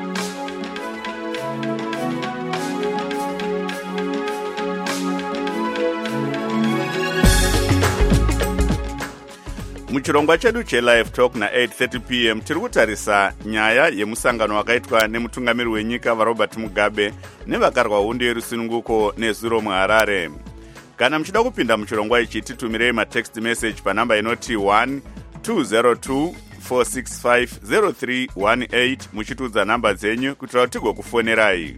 Muchirongwa chedu cheLive Talk na eight thirty p m tiri kutarisa nyaya yemusangano wakaitwa nemutungamiri wenyika vaRobert Mugabe nevakarwa hundi yerusununguko nezuro muHarare. Kana muchida kupinda muchirongwa ichi titumirei matext message panamba inoti one two zero two four six five zero three one eight muchitudza namba dzenyu kuitira kuti tigokufonerai.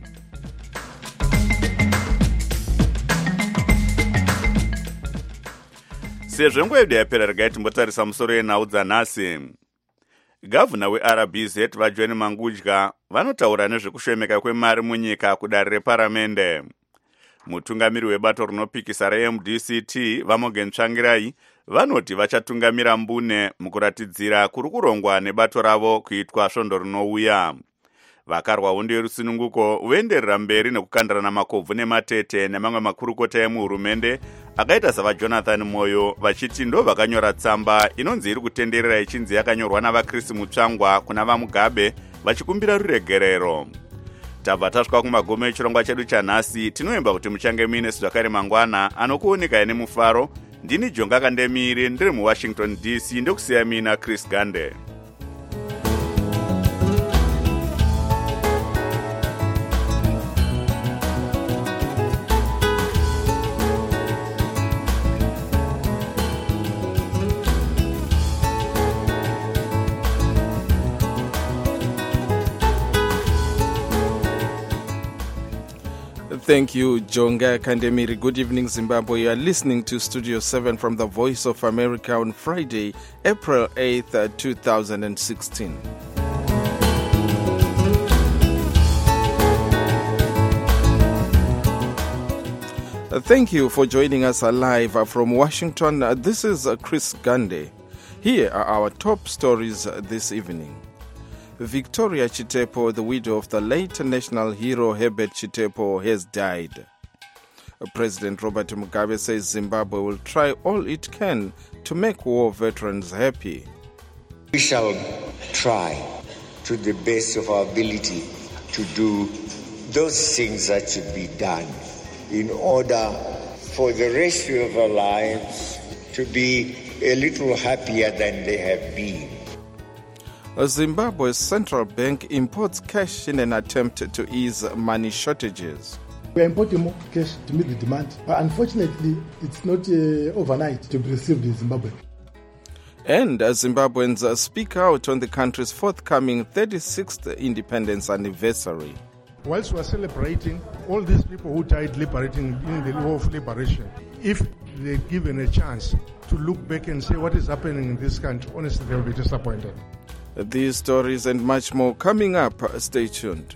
Sezvo nguva yedu yapera regai timbotarisa musoro yenhau dzanhasi. Gavhuna weR B Z vaJohn Mangudya vanotaura nezvekushomeka kwemari munyika kudare reparamende. Mutungamiri webato rinopikisa reM D C T Vamogen Tsvangirai vanoti vachatungamira mbune mukuratidzira kuri kurongwa nebato ravo kuitwa svondo rinouya. Vakarwa hundi yerusununguko uenderera mberi nekukandirana makobvu nematete nemamwe makurukota emuhurumende akaita savaJonathan Moyo vachiti ndo vakanyora tsamba inonzi iri kutenderera ichinzi yakanyorwa navaKrisi Mutsvangwa kuna vaMugabe vachikumbira ruregerero. Tabva tasvika kumagumo echirongwa chedu chanhasi. Tinoimba kuti muchange muine zvakare mangwana anokuoneka nemufaro. Ndini Jonga Kandemiri ndiri muWashington D C ndokusiya mina Chris Gande. Thank you, Jonga Kandemiri. Good evening, Zimbabwe. You are listening to Studio seven from the Voice of America on Friday, April eighth, two thousand sixteen. Thank you for joining us live from Washington. This is Chris Gande. Here are our top stories this evening. Victoria Chitepo, the widow of the late national hero Herbert Chitepo, has died. President Robert Mugabe says Zimbabwe will try all it can to make war veterans happy. We shall try to the best of our ability to do those things that should be done in order for the rest of our lives to be a little happier than they have been. Zimbabwe's central bank imports cash in an attempt to ease money shortages. We are importing more cash to meet the demand, but unfortunately, it's not uh, overnight to be received in Zimbabwe. And Zimbabweans speak out on the country's forthcoming thirty-sixth independence anniversary. Whilst we are celebrating all these people who died liberating in the war of liberation, if they're given a chance to look back and say what is happening in this country, honestly, they will be disappointed. These stories and much more coming up. Stay tuned.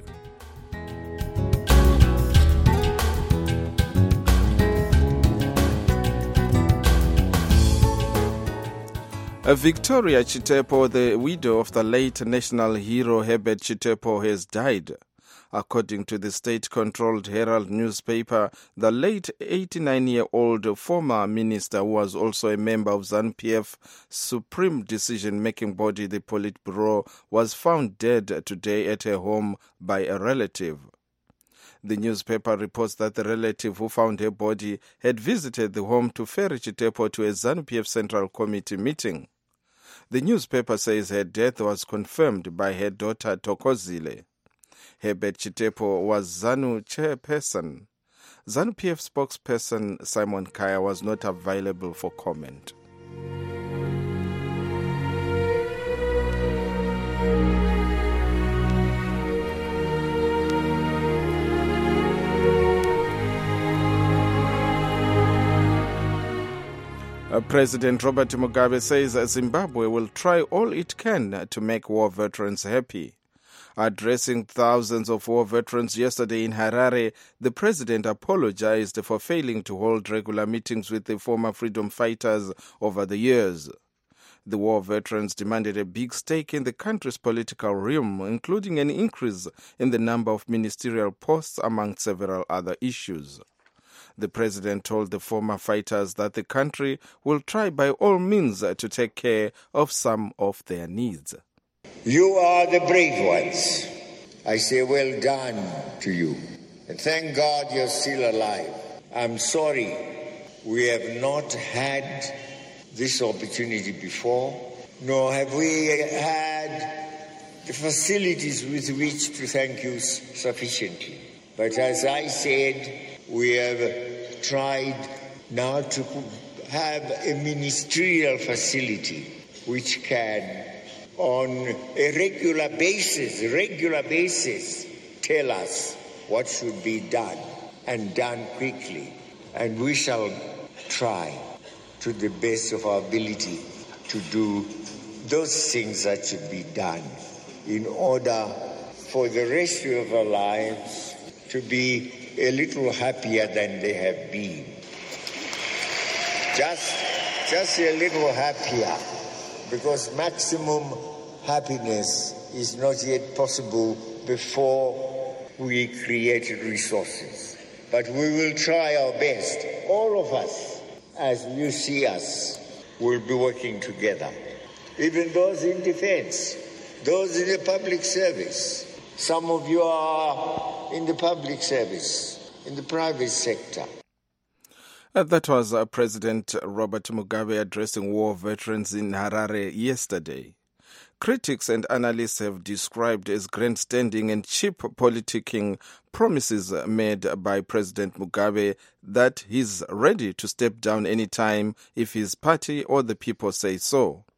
Victoria Chitepo, the widow of the late national hero Herbert Chitepo, has died. According to the state-controlled Herald newspaper, the late eighty-nine-year-old former minister, who was also a member of ZANU-P F supreme decision-making body, the Politburo, was found dead today at her home by a relative. The newspaper reports that the relative who found her body had visited the home to ferry Chitepo to a ZANU-P F Central Committee meeting. The newspaper says her death was confirmed by her daughter Tokozile. Herbert Chitepo was ZANU chairperson. ZANU-P F spokesperson Simon Kaya was not available for comment. Uh, President Robert Mugabe says Zimbabwe will try all it can to make war veterans happy. Addressing thousands of war veterans yesterday in Harare, the president apologized for failing to hold regular meetings with the former freedom fighters over the years. The war veterans demanded a big stake in the country's political realm, including an increase in the number of ministerial posts, among several other issues. The president told the former fighters that the country will try by all means to take care of some of their needs. You are the brave ones. I say well done to you. And thank God you're still alive. I'm sorry we have not had this opportunity before, nor have we had the facilities with which to thank you sufficiently. But as I said, we have tried now to have a ministerial facility which can, on a regular basis, regular basis, tell us what should be done, and done quickly. And we shall try to the best of our ability to do those things that should be done in order for the rest of our lives to be a little happier than they have been. Just, just a little happier, because maximum happiness is not yet possible before we create resources. But we will try our best. All of us, as you see us, will be working together. Even those in defense, those in the public service. Some of you are in the public service, in the private sector. Uh, that was uh, President Robert Mugabe addressing war veterans in Harare yesterday. Critics and analysts have described as grandstanding and cheap politicking promises made by President Mugabe that he's ready to step down anytime if his party or the people say so.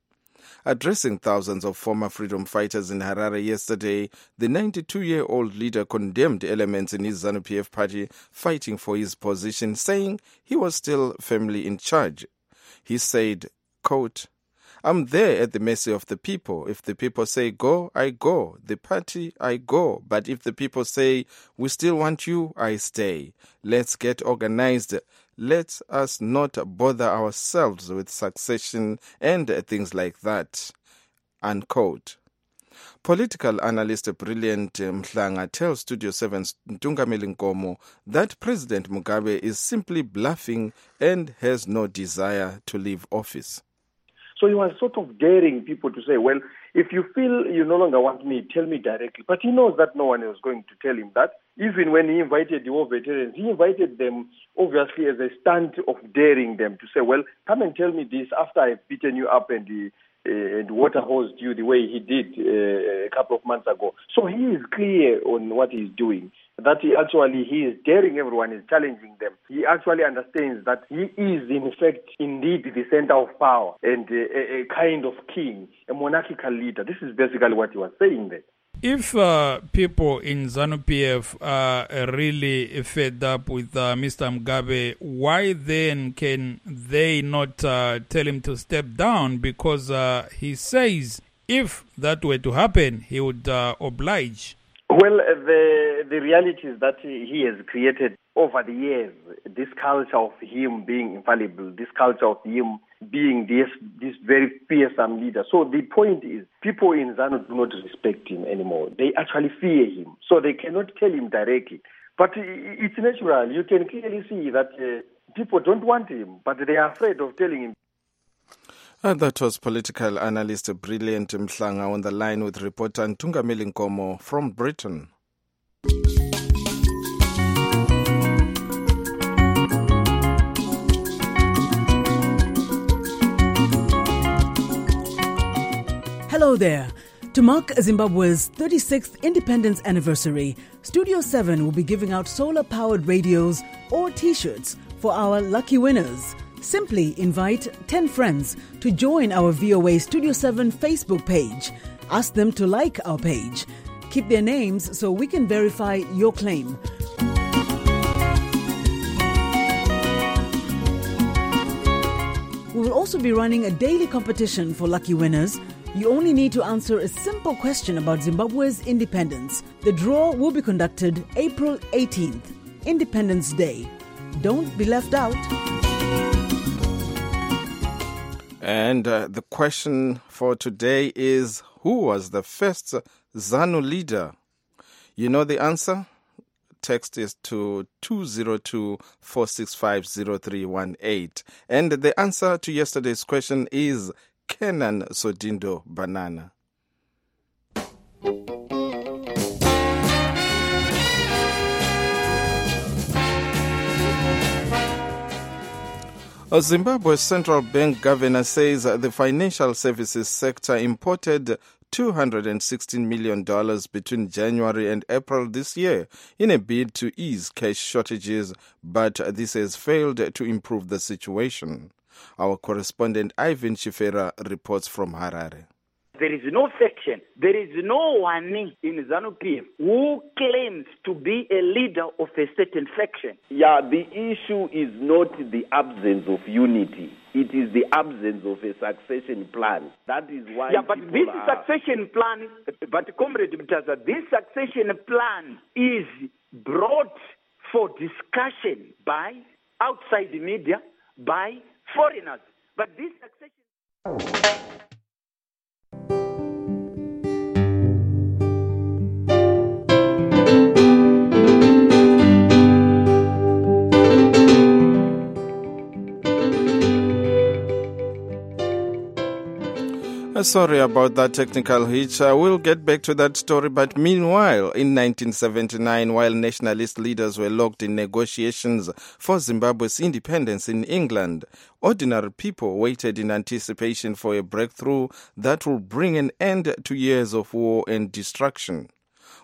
Addressing thousands of former freedom fighters in Harare yesterday, the ninety-two-year-old leader condemned elements in his ZANU-P F party fighting for his position, saying he was still firmly in charge. He said, quote, "I'm there at the mercy of the people. If the people say go, I go. The party, I go. But if the people say we still want you, I stay. Let's get organized. Let us not bother ourselves with succession and things like that." Unquote. Political analyst Brilliant Mhlanga tells Studio seven's Ntungameli Nkomo that President Mugabe is simply bluffing and has no desire to leave office. So he was sort of daring people to say, well, if you feel you no longer want me, tell me directly. But he knows that no one was going to tell him that. Even when he invited the war veterans, he invited them obviously as a stunt of daring them to say, well, come and tell me this after I've beaten you up and, uh, and water hosed you the way he did uh, a couple of months ago. So he is clear on what he's doing. That he actually, he is daring everyone, is challenging them. He actually understands that he is, in fact, indeed the center of power and a, a kind of king, a monarchical leader. This is basically what he was saying there. If uh, people in ZANU-P F are really fed up with uh, Mister Mugabe, why then can they not uh, tell him to step down? Because uh, he says if that were to happen, he would uh, oblige. Well, the the reality is that he has created over the years this culture of him being infallible, this culture of him being this this very fearsome leader. So the point is, people in ZANU do not respect him anymore. They actually fear him, so they cannot tell him directly. But it's natural. You can clearly see that uh, people don't want him, but they are afraid of telling him. And that was political analyst Brilliant Mhlanga on the line with reporter Ntungameli Nkomo from Britain. Hello there. To mark Zimbabwe's thirty-sixth independence anniversary, Studio seven will be giving out solar-powered radios or T-shirts for our lucky winners. Simply invite ten friends to join our V O A Studio seven Facebook page. Ask them to like our page. Keep their names so we can verify your claim. We will also be running a daily competition for lucky winners. You only need to answer a simple question about Zimbabwe's independence. The draw will be conducted April eighteenth, Independence Day. Don't be left out. And uh, the question for today is, who was the first ZANU leader? You know the answer? Text is to two zero two, four six five, zero three one eight. And the answer to yesterday's question is Kenan Sodindo Banana. A Zimbabwe Central Bank governor says the financial services sector imported two hundred sixteen million dollars between January and April this year in a bid to ease cash shortages, but this has failed to improve the situation. Our correspondent Ivan Chifera reports from Harare. There is no faction, there is no one in ZANU-P F who claims to be a leader of a certain faction. Yeah, the issue is not the absence of unity. It is the absence of a succession plan. That is why. Yeah, but this are... succession plan, but Comrade Mtaza, this succession plan is brought for discussion by outside the media, by foreigners. But this succession. Sorry about that technical hitch. Uh, we'll get back to that story. But meanwhile, in nineteen seventy-nine, while nationalist leaders were locked in negotiations for Zimbabwe's independence in England, ordinary people waited in anticipation for a breakthrough that will bring an end to years of war and destruction.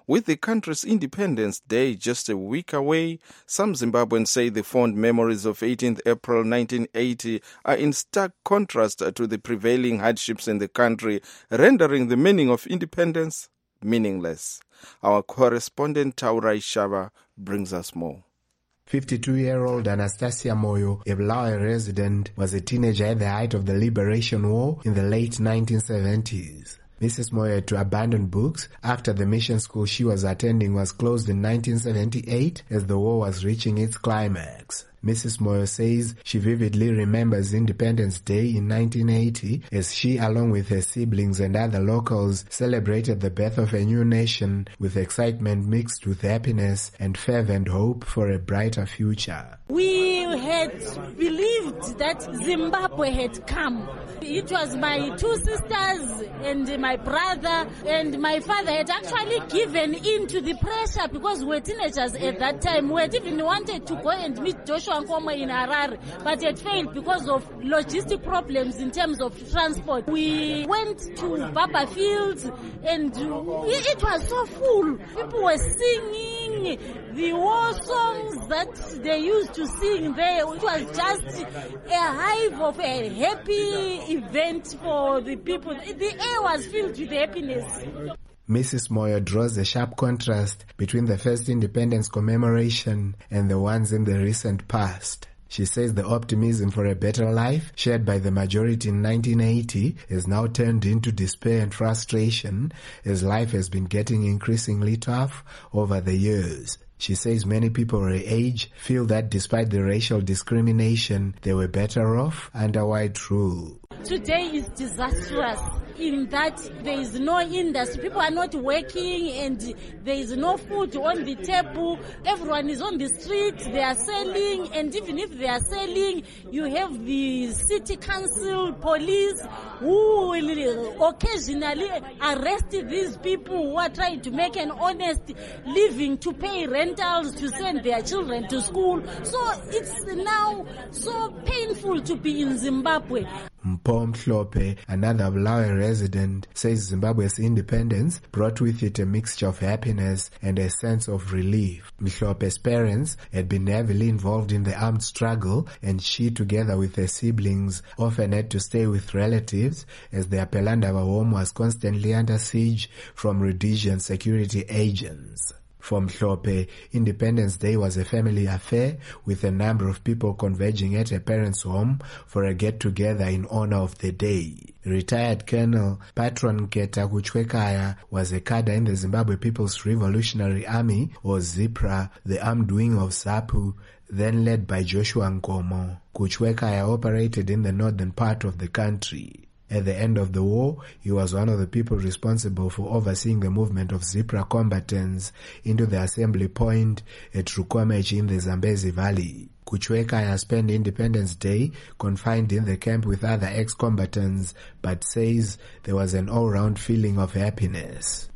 With the country's Independence Day just a week away, some Zimbabweans say the fond memories of eighteenth April nineteen eighty are in stark contrast to the prevailing hardships in the country, rendering the meaning of independence meaningless. Our correspondent Taurai Shava brings us more. fifty-two-year-old Anastasia Moyo, a Bulawayo resident, was a teenager at the height of the Liberation War in the late nineteen seventies. Missus Moyo had to abandon books after the mission school she was attending was closed in nineteen seventy-eight as the war was reaching its climax. Missus Moyo says she vividly remembers Independence Day in nineteen eighty as she, along with her siblings and other locals, celebrated the birth of a new nation with excitement mixed with happiness and fervent hope for a brighter future. We had believed that Zimbabwe had come. It was my two sisters and my brother and my father had actually given in to the pressure because we were teenagers at that time. We had even wanted to go and meet Joshua Nkomo in Harare, but it failed because of logistic problems in terms of transport. We went to Baba Fields and it was so full. People were singing the war songs that they used to sing there. It was just a hive of a happy event for the people. The air was filled with happiness. Missus Moyo draws a sharp contrast between the first independence commemoration and the ones in the recent past. She says the optimism for a better life shared by the majority in nineteen eighty has now turned into despair and frustration as life has been getting increasingly tough over the years. She says many people her age feel that despite the racial discrimination, they were better off under white rule. Today is disastrous in that there is no industry. People are not working and there is no food on the table. Everyone is on the street. They are selling, and even if they are selling, you have the city council, police who will occasionally arrest these people who are trying to make an honest living, to pay rentals, to send their children to school. So it's now so painful to be in Zimbabwe. Mpo Mhlope, another Bulawayo resident, says Zimbabwe's independence brought with it a mixture of happiness and a sense of relief. Mhlope's parents had been heavily involved in the armed struggle, and she, together with her siblings, often had to stay with relatives as their Pelandaba home was constantly under siege from Rhodesian security agents. For Mhlope, Independence Day was a family affair with a number of people converging at her parents' home for a get-together in honor of the day. Retired Colonel Patron Nketa Kuchwekaya was a cadre in the Zimbabwe People's Revolutionary Army, or ZIPRA, the armed wing of ZAPU, then led by Joshua Nkomo. Kuchwekaya operated in the northern part of the country. At the end of the war, he was one of the people responsible for overseeing the movement of ZIPRA combatants into the assembly point at Rukomechi in the Zambezi Valley. Kuchwekaya spent Independence Day confined in the camp with other ex-combatants, but says there was an all-round feeling of happiness.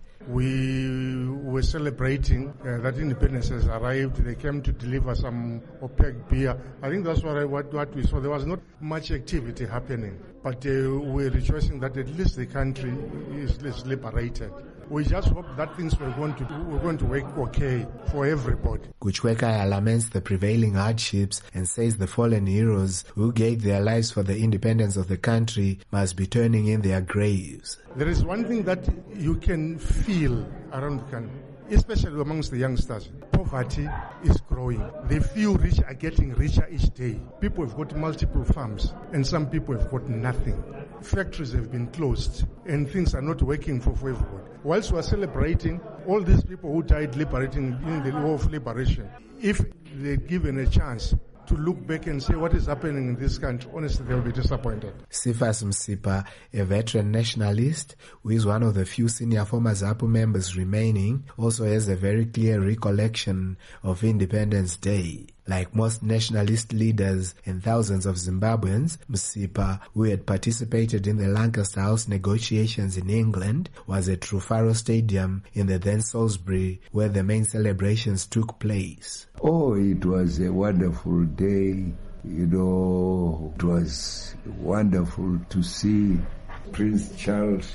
We were celebrating uh, that independence has arrived. They came to deliver some opaque beer. I think that's what, I, what, what we saw. There was not much activity happening, but uh, we're rejoicing that at least the country is, is liberated. We just hope that things were going to were going to work okay for everybody. Kuchwekaya laments the prevailing hardships and says the fallen heroes who gave their lives for the independence of the country must be turning in their graves. There is one thing that you can feel around the country, especially amongst the youngsters. Poverty is growing. The few rich are getting richer each day. People have got multiple farms, and some people have got nothing. Factories have been closed, and things are not working for, for everyone. Whilst we are celebrating all these people who died liberating in the war of liberation, if they're given a chance to look back and say what is happening in this country, honestly, they'll be disappointed. Sifas Msipa, a veteran nationalist who is one of the few senior former ZAPU members remaining, also has a very clear recollection of Independence Day. Like most nationalist leaders and thousands of Zimbabweans, Msipa, who had participated in the Lancaster House negotiations in England, was at Rufaro Stadium in the then Salisbury, where the main celebrations took place. Oh, it was a wonderful day. You know, it was wonderful to see Prince Charles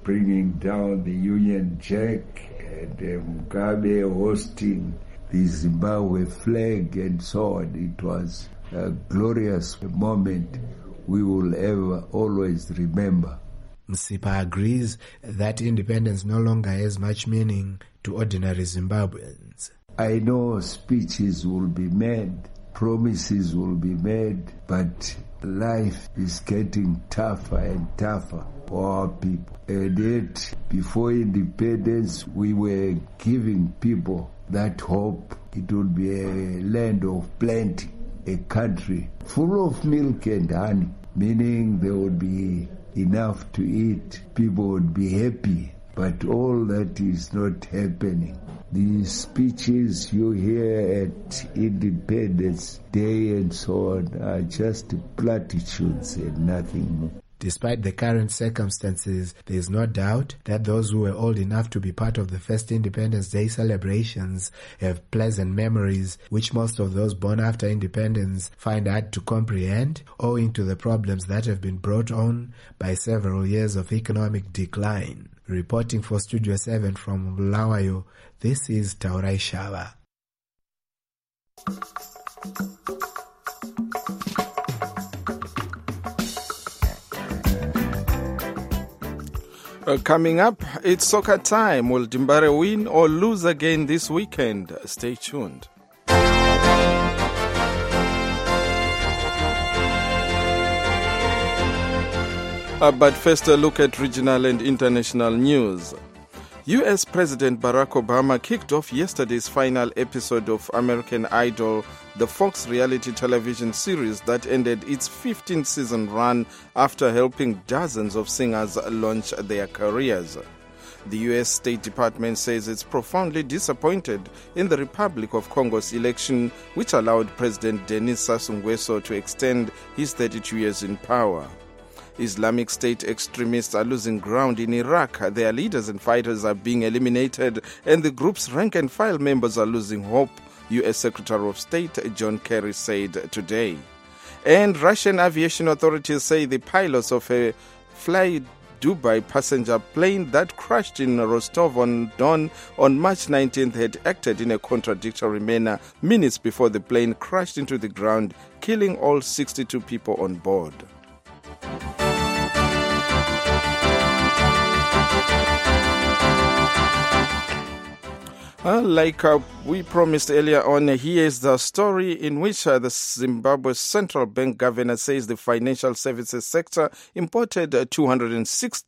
bringing down the Union Jack and uh, Mugabe hosting the Zimbabwe flag and so on. It was a glorious moment we will ever always remember. Msipa agrees that independence no longer has much meaning to ordinary Zimbabweans. I know speeches will be made, promises will be made, but life is getting tougher and tougher for our people. And yet, before independence, we were giving people that hope it would be a land of plenty, a country full of milk and honey, meaning there would be enough to eat, people would be happy. But all that is not happening. The speeches you hear at Independence Day and so on are just platitudes and nothing more. Despite the current circumstances, there is no doubt that those who were old enough to be part of the first Independence Day celebrations have pleasant memories which most of those born after independence find hard to comprehend, owing to the problems that have been brought on by several years of economic decline. Reporting for Studio seven from Bulawayo, this is Taurai Shava. Uh, coming up, it's soccer time. Will Dimbare win or lose again this weekend? Stay tuned. Uh, but first, a look at regional and international news. U S President Barack Obama kicked off yesterday's final episode of American Idol, the Fox reality television series that ended its fifteenth season run after helping dozens of singers launch their careers. The U S State Department says it's profoundly disappointed in the Republic of Congo's election, which allowed President Denis Sassou Nguesso to extend his thirty-two years in power. Islamic State extremists are losing ground in Iraq. Their leaders and fighters are being eliminated, and the group's rank-and-file members are losing hope, U S Secretary of State John Kerry said today. And Russian aviation authorities say the pilots of a Fly Dubai passenger plane that crashed in Rostov-on-Don on March nineteenth had acted in a contradictory manner minutes before the plane crashed into the ground, killing all sixty-two people on board. Uh, like uh, we promised earlier on, uh, here is the story in which uh, the Zimbabwe Central Bank governor says the financial services sector imported uh, two hundred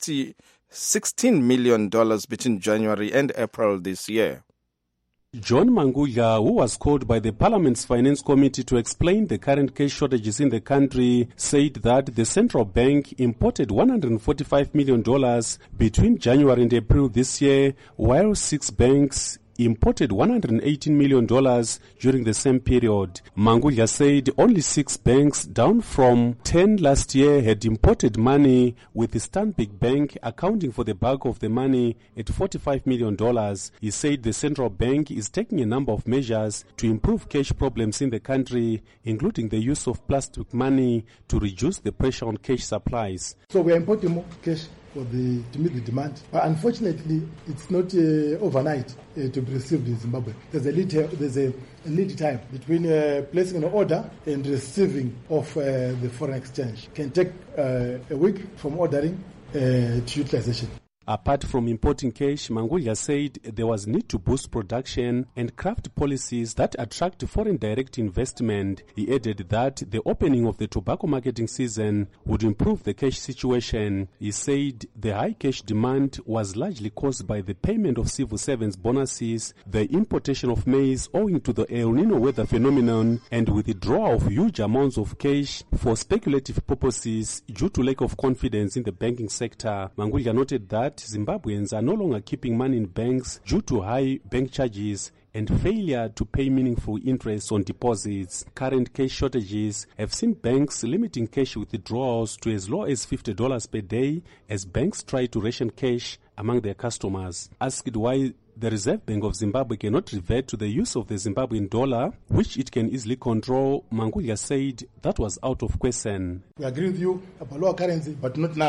sixteen million dollars between January and April this year. John Mangudla, who was called by the Parliament's Finance Committee to explain the current cash shortages in the country, said that the central bank imported one hundred forty-five million dollars between January and April this year, while six banks imported one hundred eighteen million dollars during the same period. Mangudla said only six banks, down from ten last year, had imported money, with the Stanbic Bank accounting for the bulk of the money at forty-five million dollars. He said the central bank is taking a number of measures to improve cash problems in the country, including the use of plastic money to reduce the pressure on cash supplies. So we are importing more cash for the to meet the demand, but unfortunately, it's not uh, overnight uh, to be received in Zimbabwe. There's a lead, there's a, a lead time between uh, placing an order and receiving of uh, the foreign exchange. It can take uh, a week from ordering uh, to utilization. Apart from importing cash, Mangudla said there was need to boost production and craft policies that attract foreign direct investment. He added that the opening of the tobacco marketing season would improve the cash situation. He said the high cash demand was largely caused by the payment of civil servants' bonuses, the importation of maize owing to the El Nino weather phenomenon, and withdrawal of huge amounts of cash for speculative purposes due to lack of confidence in the banking sector. Mangudla noted that Zimbabweans are no longer keeping money in banks due to high bank charges and failure to pay meaningful interest on deposits. Current cash shortages have seen banks limiting cash withdrawals to as low as fifty dollars per day as banks try to ration cash among their customers. Asked why the Reserve Bank of Zimbabwe cannot revert to the use of the Zimbabwean dollar, which it can easily control, Mangudla said that was out of question. We agree with you about lower currency, but not now.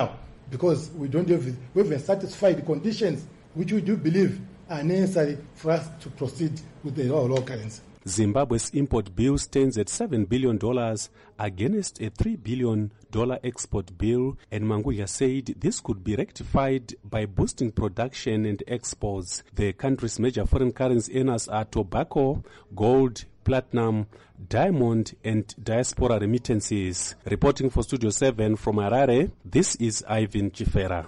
because we don't have, we haven't satisfied the conditions which we do believe are necessary for us to proceed with the law currency. Zimbabwe's import bill stands at seven billion dollars against a three billion dollars export bill, and Mangudya said this could be rectified by boosting production and exports. The country's major foreign currency earners are tobacco, gold, platinum, diamond, and diaspora remittances. Reporting for Studio seven from Harare, this is Ivan Chifera.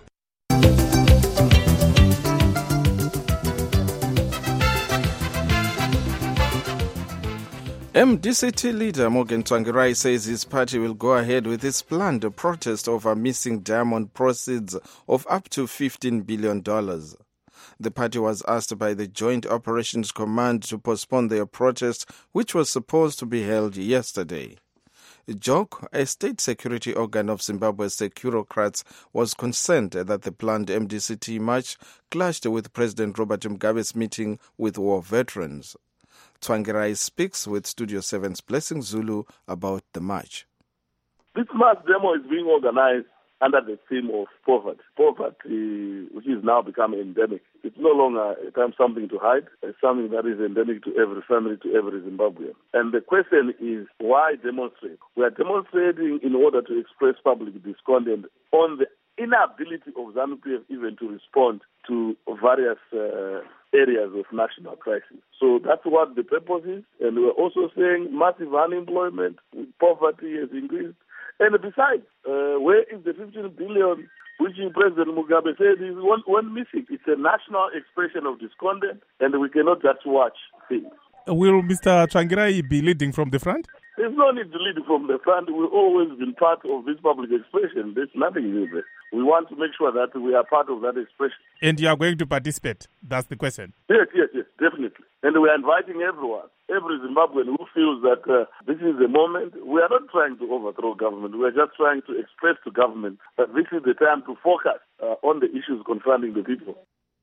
M D C T leader Morgan Tsvangirai says his party will go ahead with its planned protest over missing diamond proceeds of up to fifteen billion dollars. The party was asked by the Joint Operations Command to postpone their protest, which was supposed to be held yesterday. J O C, a state security organ of Zimbabwe's Securocrats, was concerned that the planned M D C T march clashed with President Robert Mugabe's meeting with war veterans. Tsvangirai speaks with Studio seven's Blessing Zulu about the march. This mass demo is being organized under the theme of poverty. Poverty, which is now becoming endemic. It's no longer a time something to hide. It's something that is endemic to every family, to every Zimbabwean. And the question is, why demonstrate? We are demonstrating in order to express public discontent on the inability of ZANU-P F even to respond to various uh, areas of national crisis. So that's what the purpose is. And we're also saying massive unemployment, poverty has increased. And besides, uh, where is the fifteen billion which President Mugabe said is one, one missing? It's a national expression of discontent, and we cannot just watch things. Will Mister Tsvangirai be leading from the front? There's no need to lead from the front. We've always been part of this public expression. There's nothing new there. We want to make sure that we are part of that expression. And you are going to participate? That's the question. Yes, yes, yes, definitely. And we are inviting everyone, every Zimbabwean who feels that uh, this is the moment. We are not trying to overthrow government. We are just trying to express to government that this is the time to focus uh, on the issues confronting the people.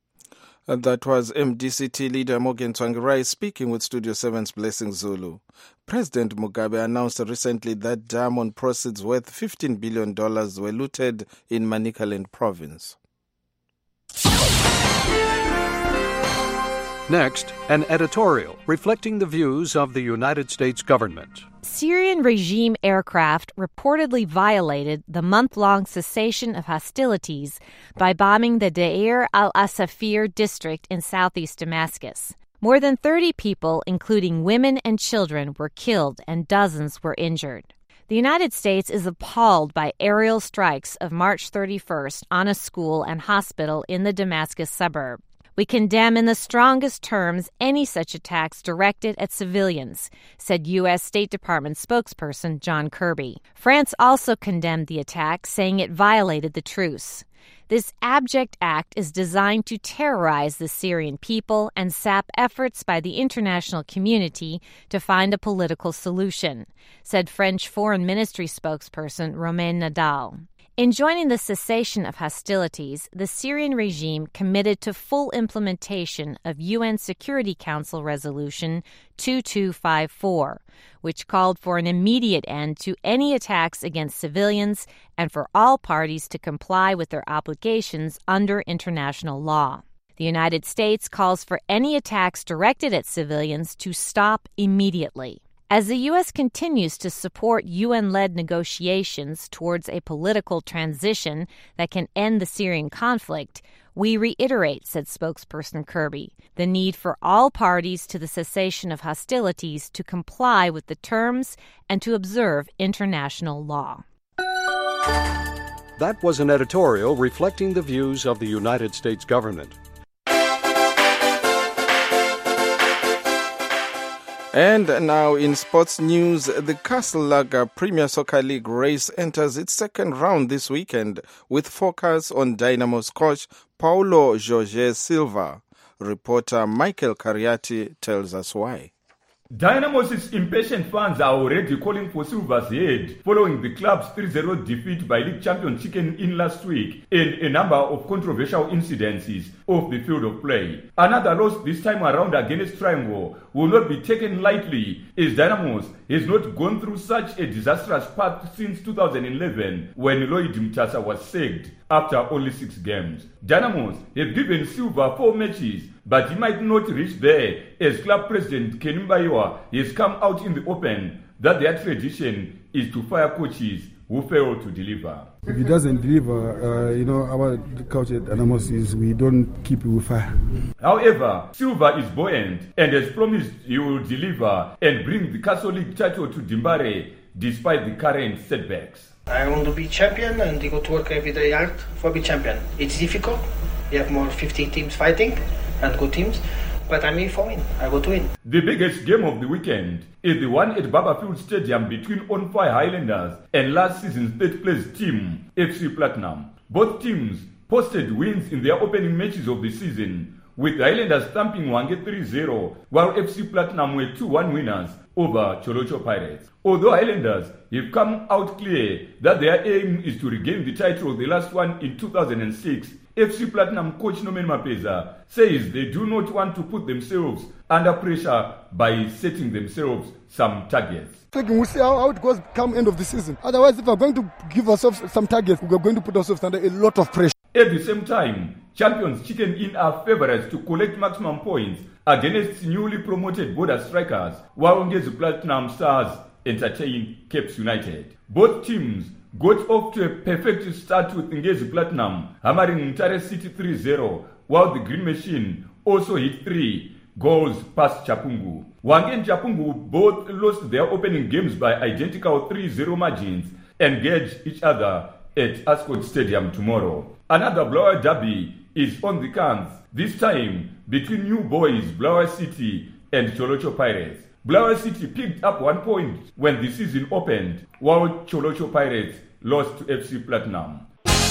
And that was M D C T leader Morgan Tsvangirai speaking with Studio seven's Blessing Zulu. President Mugabe announced recently that diamond proceeds worth fifteen billion dollars were looted in Manicaland province. Next, an editorial reflecting the views of the United States government. Syrian regime aircraft reportedly violated the month-long cessation of hostilities by bombing the Deir al-Asafir district in southeast Damascus. More than thirty people, including women and children, were killed and dozens were injured. The United States is appalled by aerial strikes of March thirty-first on a school and hospital in the Damascus suburb. We condemn in the strongest terms any such attacks directed at civilians, said U S State Department spokesperson John Kirby. France also condemned the attack, saying it violated the truce. This abject act is designed to terrorize the Syrian people and sap efforts by the international community to find a political solution, said French Foreign Ministry spokesperson Romain Nadal. In joining the cessation of hostilities, the Syrian regime committed to full implementation of U N Security Council Resolution two two five four, which called for an immediate end to any attacks against civilians and for all parties to comply with their obligations under international law. The United States calls for any attacks directed at civilians to stop immediately. As the U S continues to support U N-led negotiations towards a political transition that can end the Syrian conflict, we reiterate, said spokesperson Kirby, the need for all parties to the cessation of hostilities to comply with the terms and to observe international law. That was an editorial reflecting the views of the United States government. And now in sports news, the Castle Lager Premier Soccer League race enters its second round this weekend with focus on Dynamo's coach Paulo Jorge Silva. Reporter Michael Cariati tells us why. Dynamo's impatient fans are already calling for Silva's head following the club's three zero defeat by league champion Chicken Inn last week and a number of controversial incidences off the field of play. Another loss this time around against Triangle will not be taken lightly is Dynamos has not gone through such a disastrous path since two thousand eleven when Lloyd Mtasa was sacked after only six games. Dynamos have given Silva four matches, but he might not reach there as club president Kenny Mbayiwa has come out in the open that their tradition is to fire coaches who fail to deliver. If he doesn't deliver, uh, you know, our culture at Dynamos is we don't keep it with fire. However, Silva is buoyant and has promised he will deliver and bring the Castle League title to Dimbare despite the current setbacks. I want to be champion and I go to work every day hard for be champion. It's difficult. We have more fifty teams fighting and good teams. But I'm here for win. I go to win. The biggest game of the weekend is the one at Barberfield Stadium between On Fire Highlanders and last season's third place team, F C Platinum. Both teams posted wins in their opening matches of the season, with the Highlanders thumping Hwange three zero, while F C Platinum were two one winners over Cholocho Pirates. Although Highlanders have come out clear that their aim is to regain the title, the last one in two thousand six, F C Platinum coach Nomen Mapeza says they do not want to put themselves under pressure by setting themselves some targets. We'll see how, how it goes come end of the season. Otherwise, if we're going to give ourselves some targets, we're going to put ourselves under a lot of pressure. At the same time, champions Chicken Inn are favourites to collect maximum points against newly promoted border strikers, while Ngezi Platinum Stars entertain Capes United. Both teams got off to a perfect start with Ngezi Platinum hammering Mtare City three zero, while the Green Machine also hit three goals past Chapungu. Hwange and Chapungu both lost their opening games by identical three zero margins and engage each other at Ascot Stadium tomorrow. Another Blower derby is on the cards, this time between New Boys, Blower City and Cholocho Pirates. Blower City picked up one point when the season opened, while Cholocho Pirates lost to F C Platinum.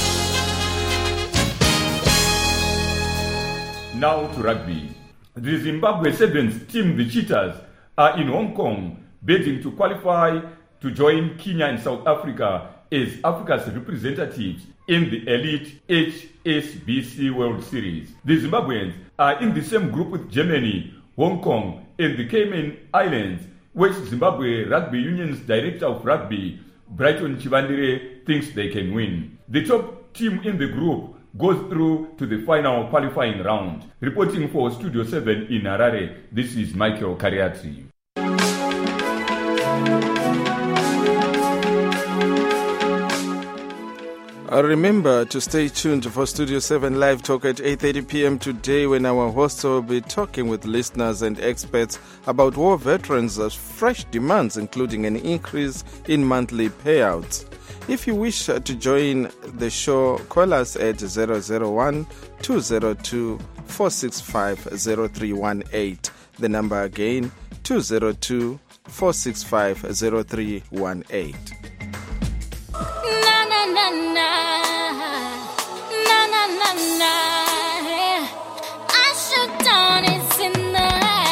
Now to rugby. The Zimbabwe Sevens team, the Cheetahs, are in Hong Kong bidding to qualify to join Kenya and South Africa as Africa's representatives in the elite H S B C World Series. The Zimbabweans are in the same group with Germany, Hong Kong, and the Cayman Islands, which Zimbabwe Rugby Union's Director of Rugby, Brighton Chivandire, thinks they can win. The top team in the group goes through to the final qualifying round. Reporting for Studio seven in Harare, this is Michael Kariati. Uh, remember to stay tuned for Studio seven Live Talk at eight thirty p.m. today, when our hosts will be talking with listeners and experts about war veterans' fresh demands, including an increase in monthly payouts. If you wish to join the show, call us at zero zero one, two zero two, four six five, zero three one eight. The number again, two zero two, four six five, zero three one eight. Na na na na, na na na na. I should done is in the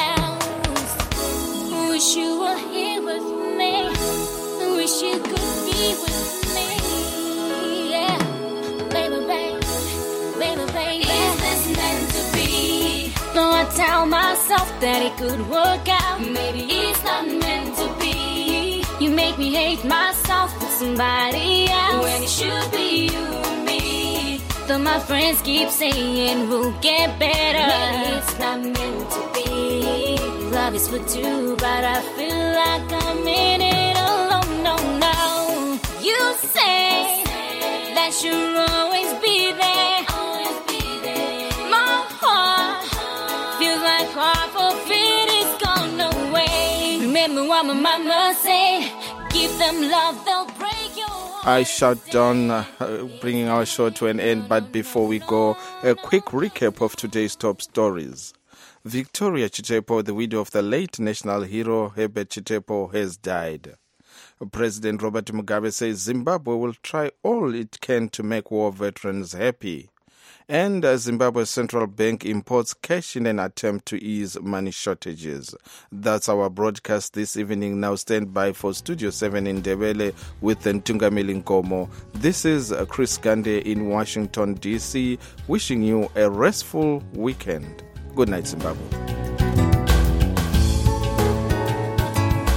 house. Wish you were here with me. Wish you could be with me. Yeah, baby, baby, baby, baby. Is this meant to be? No, I tell myself that it could work out. Maybe it's not meant to be. You make me hate myself with somebody else when it should be you and me. Though my friends keep saying we'll get better, maybe it's not meant to be. Love is for two, but I feel like I'm in it alone. No, no. You say that you'll always be there. Always be there. My heart feels like half of it is gone away. Remember what my mama said. Give them love, they'll break your heart. I shut down, uh, bringing our show to an end. But before we go, a quick recap of today's top stories. Victoria Chitepo, the widow of the late national hero Herbert Chitepo, has died. President Robert Mugabe says Zimbabwe will try all it can to make war veterans happy. And uh, Zimbabwe's central bank imports cash in an attempt to ease money shortages. That's our broadcast this evening. Now stand by for Studio seven in Ndebele with Ntungamili Nkomo. This is uh, Chris Gande in Washington, D C, wishing you a restful weekend. Good night, Zimbabwe.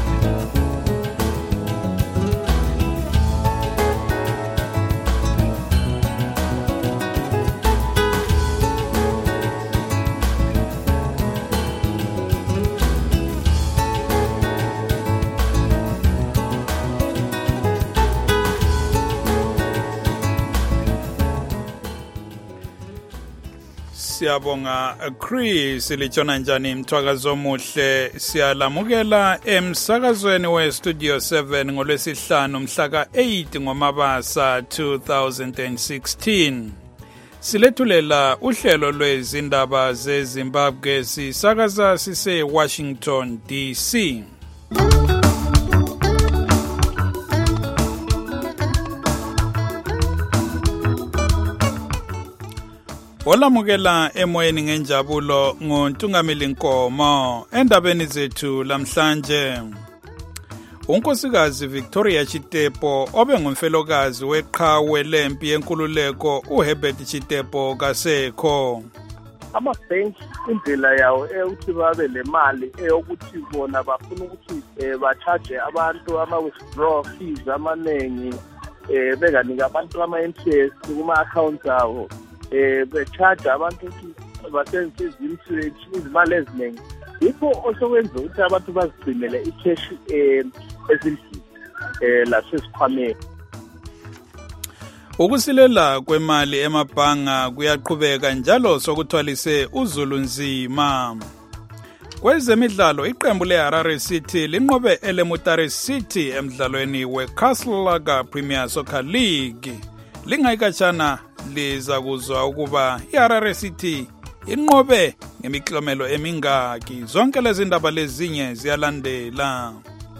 Siyabonga Chris litshona njani mthwakazo omuhle siyalamukela emsakazweni we Studio seven ngolwesihlanu mhla ka eight ngoMabasa two thousand sixteen. Silethulela uhlelo lwezindaba zeZimbabwe sisakaza sise Washington D C. Olamukela emoyeni ngenjabulo ngoNtungameli Nkomo endabeni zethu lamhlanje. Unkosikazi Victoria Chitepo obe ngumfelokazi weqhawe lempi yenkululeko uHerbert Chitepo kasekho. Ama-bank indlela yawo eyokuthi babe le mali eyokuthi bona bafuna ukuthi ba-charge abantu ama-withdraw fees amaningi bekanike abantu ama-interest kuma-accounts awo. Eh be-charge abantu ukuthi basebenzise izimali eziningi. Yikho osokwenza ukuthi abantu bazigcinele i-cash ezindlini eh lasesikhwameni. Ukusilela kwemali emabhanga kuyaqhubeka njalo sokuthwalise uZulu nzima. Kwezemidlalo iqembu leHarare City linqobe eLemutare City emidlalweni weCastle Lager Premier Soccer League. Lingayikatshana liza kuzwa ukuba iHarare City inqobe ngemiklomelo emingaki. Zonke lezi ndaba lezinye ziyalandela.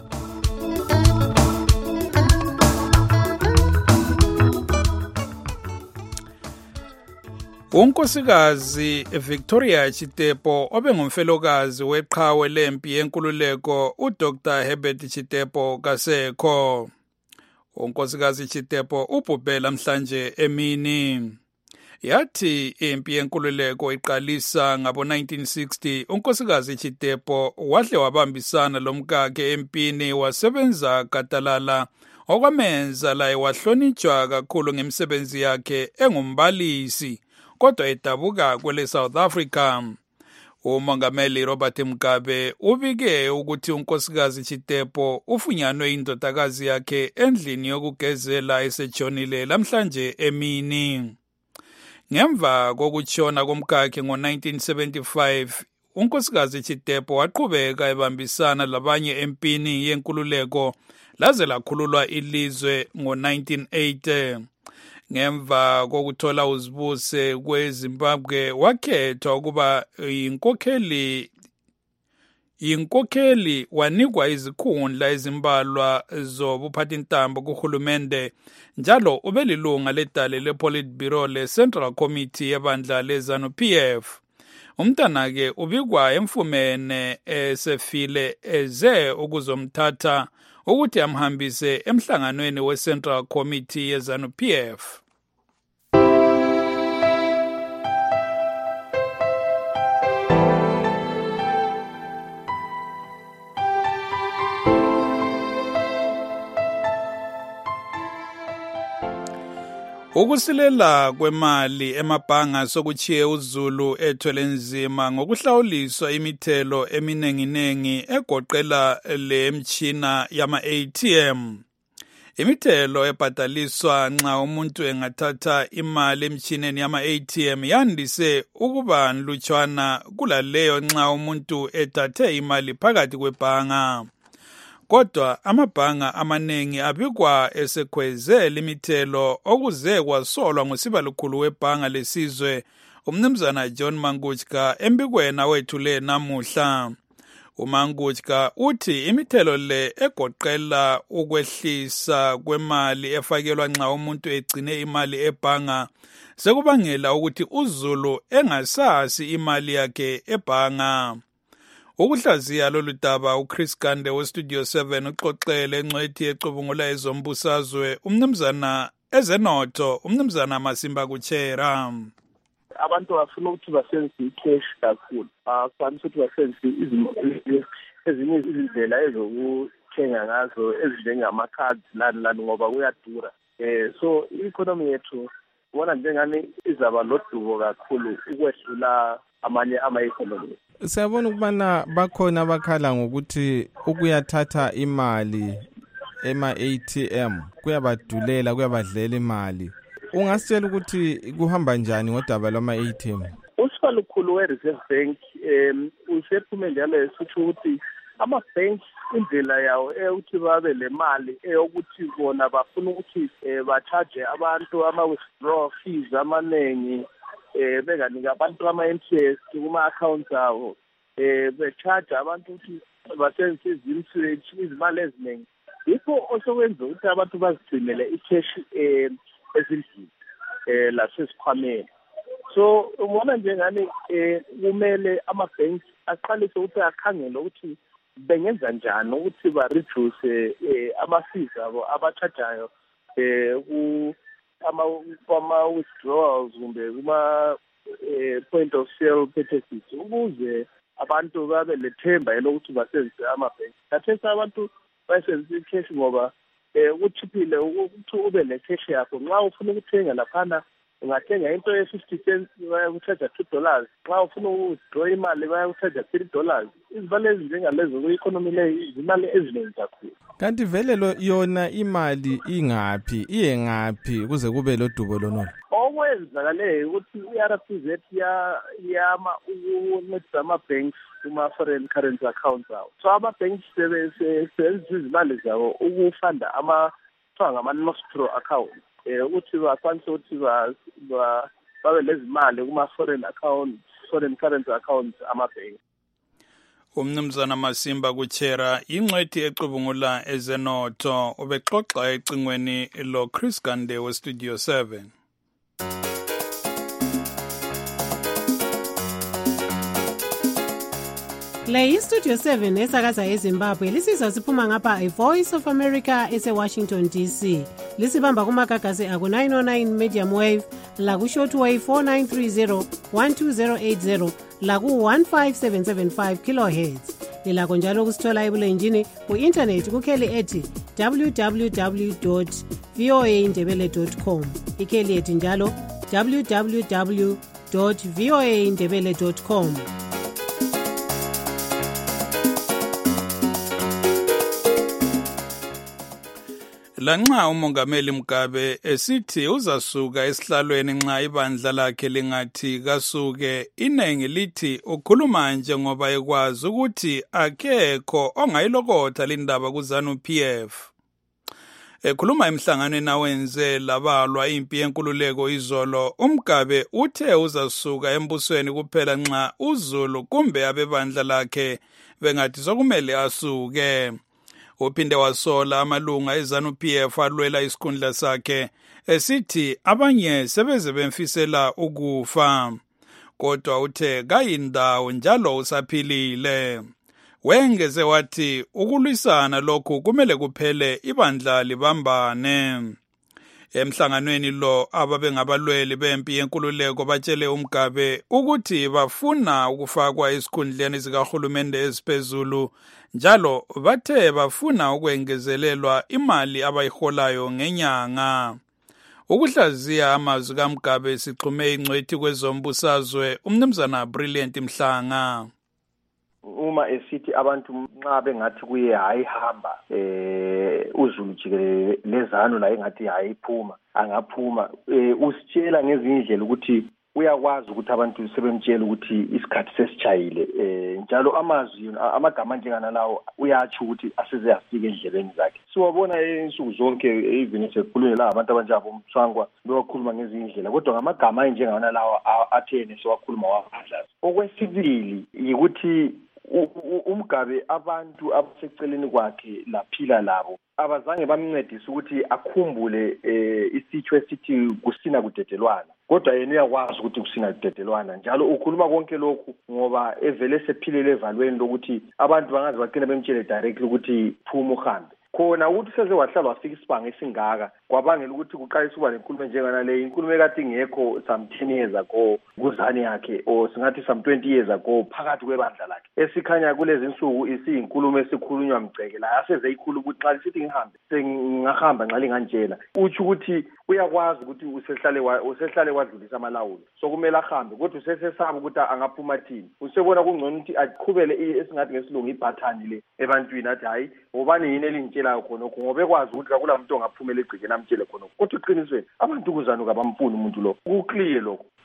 Unkosikazi Victoria Chitepo obe ngumfelokazi weqhawe lempi yenkululeko uDr Herbert Chitepo kasekho. Unkosikazi Chitepo ubhubhe namhlanje emini. Yathi impi yenkululeko iqalisa ngabo nineteen sixty unkosikazi Chitepo wahle wabambisana lomkakhe empini wasebenza gadalala okwamenza la wahlonitshwa kakhulu ngemisebenzi yakhe engumbalisi kodwa edabuka kwele South Africa. uMongameli Robert Mugabe ubike ukuthi unkosikazi Chitepo ufunyanwe indodakazi yakhe endlini yokugezela esejonile lamhlanje emini. Ngemva kokutshona komkakhe ngo nineteen seventy-five unkosikazi Chitepo waqhubeka ebambisana labanye empini yenkululeko laze lakhululwa ilizwe ngo nineteen eighty. Ngemva kokuthola uzibuse kweZimbabwe wakhethwa ukuba inkokheli inkokheli wanikwa izikhundla ezimbalwa zobuphathintambo kuhulumende njalo ubelilunga ledale lePolitburo leCentral Committee yebandla leZANU-P F. Umntanake ubikwa emfumene esefile eze ukuzomthatha ukuthi amhambise emhlanganweni weCentral Committee yeZANU-P F. Ukusilela kwemali emabhanga sokuchiye uZulu ethwele nzima ngokuhlawuliswa imithelo eminenginengi egoqela le mchina yama-A T M. Imithelo ebhadaliswa nxa umuntu engathatha imali emchineni yama-A T M yandise ukuba nlutshwana kulaleyo nxa umuntu ethathe imali phakathi kwebhanga. Kodwa amabhanga amanengi abikwa esekhweze limithelo okuze kwasolwa ngosibalukhulu webhanga lesizwe umnumzana John Mangutshka embikweni awethule namuhla. uMangutshka uthi imithelo le egoqela ukwehlisa kwemali efakelwa nxa umuntu egcine imali ebhanga sekubangela ukuthi uZulu engasasi imali yakhe ebhanga. Ukuhlaziya lolu daba uChris Gande weStudio seven uxoxele encwethi ecubungula ezombusazwe umnumzana ezenotho umnumzana Masimba Kuchera. Abantu bafuna ukuthi basebenzise icash kakhulu. Afanele ukuthi basebenzise ezinye izindlela ezokuthenga ngazo ezinjengama-cards lani lani ngoba kuyadura. Eh so i-economy yethu ubona njengani izaba lodubo kakhulu ukwedlula amanye ama-economy. Siyabona ukubana bakhona abakhala ngokuthi ukuyathatha imali ema-A T M kuyabadulela kuyabadlela imali. Ungasitshela ukuthi kuhamba njani ngodaba lwama-A T M? Usifalo omkhulu we-Reserve Bank um usephume njalo esitsho ukuthi ama-banks indlela yawo eyokuthi babe le mali eyokuthi bona bafuna ukuthi um ba-charge abantu ama-withdraw fees amaningi um benganika abantu ama-interest kuma-accounts abo um be-charge abantu ukuthi basebenzise izimali eziningi. Yikho osokwenza ukuthi abantu bazigcinele i-cash um ezindlini um lasesikhwameni. So ubona njengani um kumele ama-banks aqalise ukuthi akhangele ukuthi bengenza njani ukuthi ba-reduce um ama-fees abo abachajayo um kuma-withdrawals kumbe kuma-um point of sale purchases ukuze abantu babe lethemba elokuthi basebenzise ama-bank. Khathesi abantu basebenzisa i-cash ngoba um kuchiphile ukuthi ube ne-cash yakho. Nxa ufuna ukuthenga laphana ungathenga into ye-fifty cents bayakuthaja two dollars. Nxa ufuna ukuwithdraw imali bayakuthaja three dollars. Izimali ezinjengalezo kwi-economy leyo izimali eziningi kakhulu. Kanti vele lo yona imali ingaphi iye ngaphi kuze kube lo dubo lonolo? Okwenzakale ukuthi i-R P Z yama ukuncedisa ama-banks kuma-foreign currency accounts awo. So ama-banks sebenzisa izimali zawo ukufunda ama-kuthiwa ngama-nostro account um ukuthi bakwanise ukuthi babe lezimali kuma-foreign accounts, foreign currency accounts ama-banks. Umnumzana Masimba Kuchera ingcwethi ecubungula ezenotho ubexoxa ecingweni lo Chris Gande we Studio seven. Le iStudio seven esakaza eZimbabwe lisizwa siphuma ngapha iVoice of America ese-Washington D C. Lisibamba kumagagasi aku nine oh nine medium wave, laku shortwave four nine three zero, one two zero eight zero, laku one five seven seven five kilohertz. Lilakho njalo kusithola ebulenjini ku-internet kukheli ethi w w w dot v o a ndebele dot com. Ikheli ethi njalo w w w dot v o a ndebele dot com. Lanxa umongameli Mugabe esithi uzasuka esihlalweni nxa ibandla lakhe lingathi kasuke, inengi lithi ukhuluma nje ngoba ekwazi ukuthi akekho ongayilokotha lindaba kuZANU P F. Ekhuluma emhlanganweni awenze labalwa impi yenkululeko izolo, uMugabe uthe uzasuka embusweni kuphela nxa uZulu kumbe abebandla lakhe bengathi sokumele asuke. Uphinde wasola amalunga eZANU P F alwela isikhundla sakhe esithi abanye sebeze bemfisela ukufa, kodwa uthe kayindawo njalo usaphilile. Wengeze wathi ukulwisana lokhu kumele kuphele ibandla libambane. Emhlanganweni lo ababengabalweli bempi yenkululeko batshele uMugabe ukuthi bafuna ukufakwa esikhundleni zikahulumende eziphezulu, njalo bathe bafuna ukwengezelelwa imali abayiholayo ngenyanga. Ukuhlaziya amazwi kaMugabe sixhume ingcwethi kwezombusazwe umnumzana Brilliant Mhlanga. Uma esithi abantu nxa bengathi kuye hayi hamba eh uZulu jikelele lezanu la engathi hayi phuma angaphuma, eh usitshela ngezindlela ukuthi uyakwazi ukuthi abantu sebemtshela ukuthi isikhathi sesijayile, eh njalo amazwi amagama njengana lawo uyathi ukuthi aseze afike endlebeni zakhe. Siwabona insuku zonke even sekukhulunywa la abantu abanjabo umthwangwa bewakhuluma ngezindlela, kodwa ngamagama njengana lawo athene siwakhuluma wabadla. Okwesibili ukuthi uMugabe abantu abaseceleni kwakhe laphila labo abazange bamncedise ukuthi akhumbule eh isitho esithi kusina kudedelwana, kodwa yena uyakwazi ukuthi kusina kudedelwana. Njalo ukhuluma konke lokhu ngoba evele sephilele evalweni lokuthi abantu bangaze baqina bemtshele directly ukuthi phuma uhambe. Khona ukuthi seze wahlala wafika isibanga esingaka kwabangela ukuthi kuqalisa ukuba nenkulumo njengana le, inkulumo ekade ingekho some ten years ago kuzani yakhe, or singathi some twenty years ago phakathi kwebandla lakhe. Esikhanya kulezi insuku isiyinkulumo esikhulunywa mgceke la aseze ikhulu ukuthi xa sithi ngihambe sengahamba nxa lingantshela, uthi ukuthi uyakwazi ukuthi usehlale usehlale wadlulisa amalawulo sokumele ahambe, kodwa usesesaba ukuthi angaphuma thini. Usebona kungcono ukuthi aqhubele esingathi ngesilungu ibhathani le ebantwini athi hayi obani yini elintshela khonokho ngoba ekwazi ukuthi akula muntu ongaphumela egcikeni amtshele khonokho. Kodwa iqinisweni abantu kuZANU kabamfuni umuntu lo, kuclear lokho.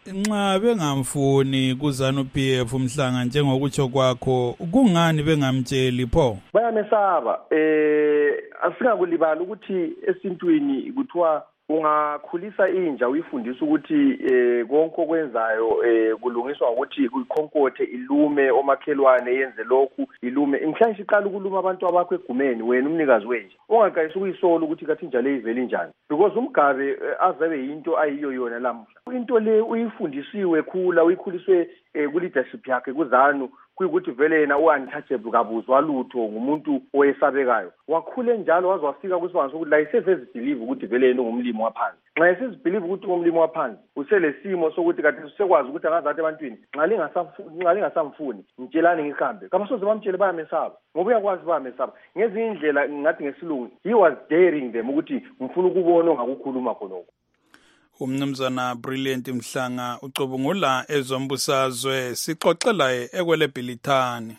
nxa bengamfuni kuZanu P F Mhlanga njengokutsho kwakho kungani bengamtsheli pho? Bayamesaba. Eh asingakulibala ukuthi esintwini kuthiwa ungakhulisa inja uyifundisa ukuthi eh konke okwenzayo eh kulungiswa ukuthi kuyikhonkothe ilume omakhelwane yenze lokhu ilume imhlanje iqala ukuluma abantu abakho egumeni wena umnikazi wenje ongaqayisa ukuyisola ukuthi kathi inja le ivela injani because umgabe azabe into ayiyo yona lamhla into le uyifundisiwe khula uyikhuliswe ku-leadership yakhe kuZanu kuyikuthi vele yena u-untouchable kabuzwa lutho ngumuntu owesabekayo wakhule njalo waze wafika kwisibanga sokuthi la isezibelieve ukuthi vele yena ungumlimi waphansi nxa esezibelieve ukuthi ungumlimi waphansi uselesimo sokuthi kathi usekwazi ukuthi akazathi ebantwini nxa lingasamfuni mtshelani ngihambe kabasoze bamtshele bayamesaba ngoba uyakwazi bayamesaba ngezinye indlela ngathi ngesilungu he was daring them ukuthi ngifuna ukubona ongakukhuluma khonoko. Umnumzana Brilliant Mhlanga ucubungula ezombusazwe sixoxela ekwelebhilithani.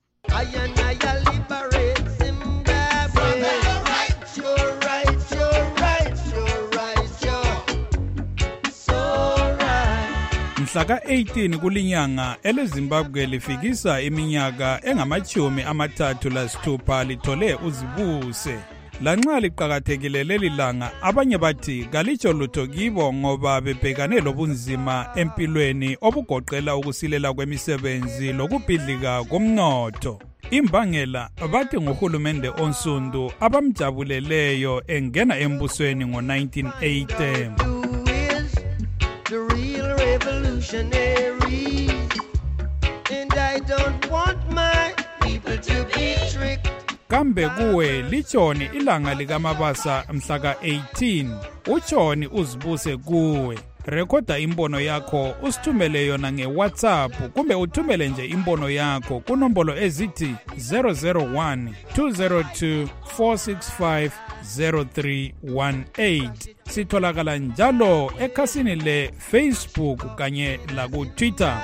Mhla ka eighteen kulinyanga eleZimbabwe lifikisa iminyaka engamachumi amathathu lasithupha lithole uzibuse. Lanxa liqakathekile leli langa abanye bathi kalitsho lutho kibo ngoba bebhekane lobunzima empilweni obugoqela ukusilela kwemisebenzi lokubhidlika komnotho. Imbangela bathi nguhulumende onsundu abamjabuleleyo engena embusweni ngo nineteen eighty. The real revolutionary and I don't want my people to be tricked. Kambe kuwe lichoni ilanga likaMabasa mhla ka eighteen uchoni uzibuse kuwe rekhoda imbono yakho usithumele yona ngeWhatsApp kumbe uthumele nje imbono yakho kunombolo ezithi zero zero one two zero two four six five zero three one eight. Sitholakala njalo ekhasini le Facebook kanye la ku Twitter.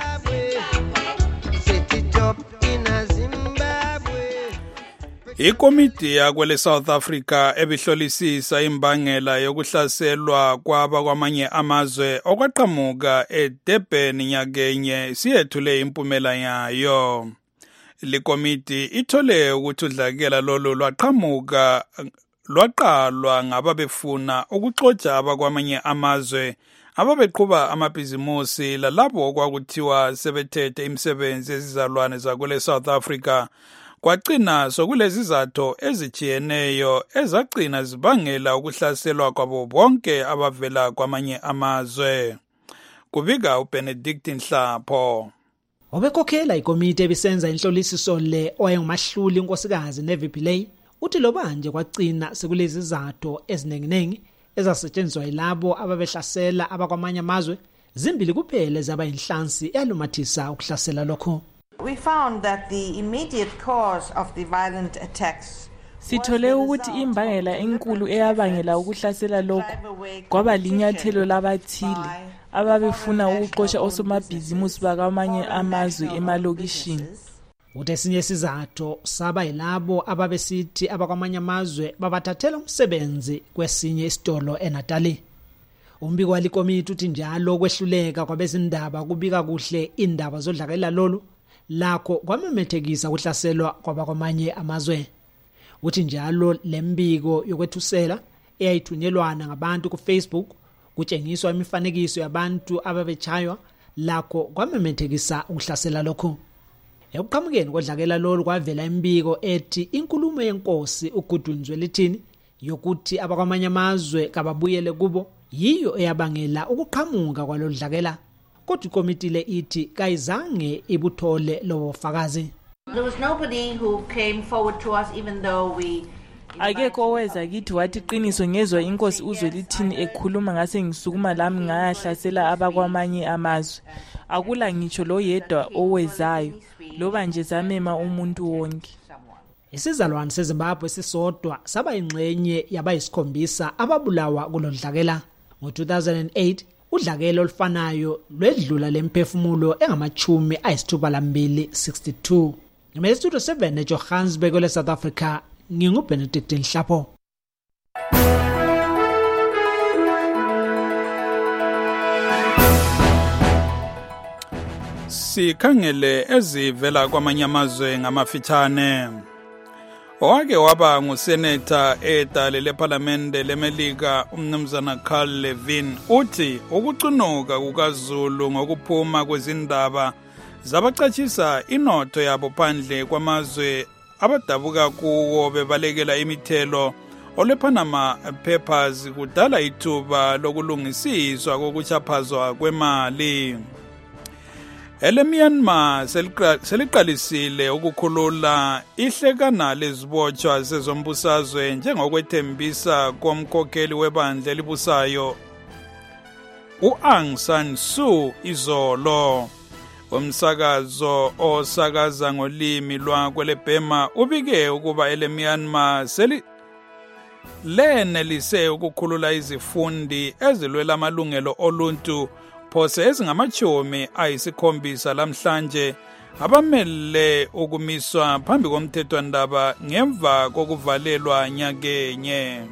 Ikomiti yakwele South Africa ebihlolisisa imbangela yokuhlaselwa kwaba kwamanye amazwe okwaqhamuka eDurban nyakenye siyethule impumela yayo. Likomiti ithole ukuthi udlakela lolu lwaqhamuka lwaqalwa ngababefuna ukuxoxa abakwamanye amazwe ababeqhuba amabhizimusi lalabo okwakuthiwa sebethethe imisebenzi ezizalwane zakwele South Africa. Kwagcina sokulezi izathu ezijiyeneyo ezagcina zibangela ukuhlaselwa kwabo bonke abavela kwamanye amazwe. Kubika uBenedict Nhlapho. Obekhokhela ikomiti ebisenza inhlolisiso le oyengumahluli inkosikazi Nevi Pillay uthi lobanje kwagcina sekulezi izathu ezinenginengi ezasetshenziswa yilabo ababehlasela abakwamanye amazwe zimbili kuphela zabayinhlansi yalumathisa ukuhlasela lokho. We found that the immediate cause of the violent attacks Sithole ukuthi imbangela enkulu eyabangela ukuhlasela lokho kwaba linyathelo labathile ababefuna ukuxosha osomabhizimusi bakamanye amazwe emalokishini. Uthe sinye sizathu saba yilabo ababesithi abakwamanye amazwe babathathela umsebenzi kwesinye isitolo eNatali. Umbiko walikomiti uthi njalo kwehluleka kwabezindaba kubika kuhle indaba zodlakela lolu lakho kwamemethekisa ukuhlaselwa kwabakwamanye amazwe. Uthi njalo lembiko yokwethusela eyayithunyelwana ngabantu ku Facebook kutshengiswa imifanekiso yabantu ababechaywa lakho kwamemethekisa ukuhlasela lokho. Ekuqhamukeni kodlakela lolu kwavela imbiko ethi inkulumo yenkosi uGudunzwe lithini yokuthi abakwamanye amazwe kababuyele kubo yiyo eyabangela ukuqhamuka kwalodlakela. Kodwa ikomiti le ithi kayizange ibuthole lobo fakazi. There was nobody who came forward to us even though we Akekho oweza kithi wathi qiniso ngezwe inkosi uzwe lithini ekhuluma ngase ngisukuma lami ngayahlasela abakwamanye amazwe. Akula ngitsho lo yedwa owezayo loba nje zamema umuntu wonke. Isizalwane seZimbabwe sisodwa saba ingxenye yabayisikhombisa ababulawa kulodlakela. Ngo two thousand eight udlakela olufanayo lwedlula lemphefumulo engamachumi ayisithupha lambili sixty-two. Ngestudio seven eJohannesburg le South Africa nginguBenedict Nhlapho. sikhangele ezivela kwamanye amazwe ngamafitshane. Owake waba nguseneta edale lephalamende leMelika umnumzana Carl Levin uthi ukucunuka kukaZulu ngokuphuma kwezindaba zabacatshisa inotho yabo phandle kwamazwe abadabuka kuwo bebalekela imithelo olePanama Papers kudala ithuba lokulungisiswa kokuchaphazwa kwemali. Ele Myanmar seliqalisile ukukhulula ihlekana lezibotshwa zezombusazwe njengokwethembisa komkhokheli webandla elibusayo u-Aung San Suu izolo. Umsakazo osakaza ngolimi lwakwelebhema ubike ukuba ele Myanmar seli lenelise ukukhulula izifundi ezilwela amalungelo oluntu phose ezingamachomi ayisikhombisa lamhlanje abamele ukumiswa phambi komthethwandaba ngemva kokuvalelwa nyakenye.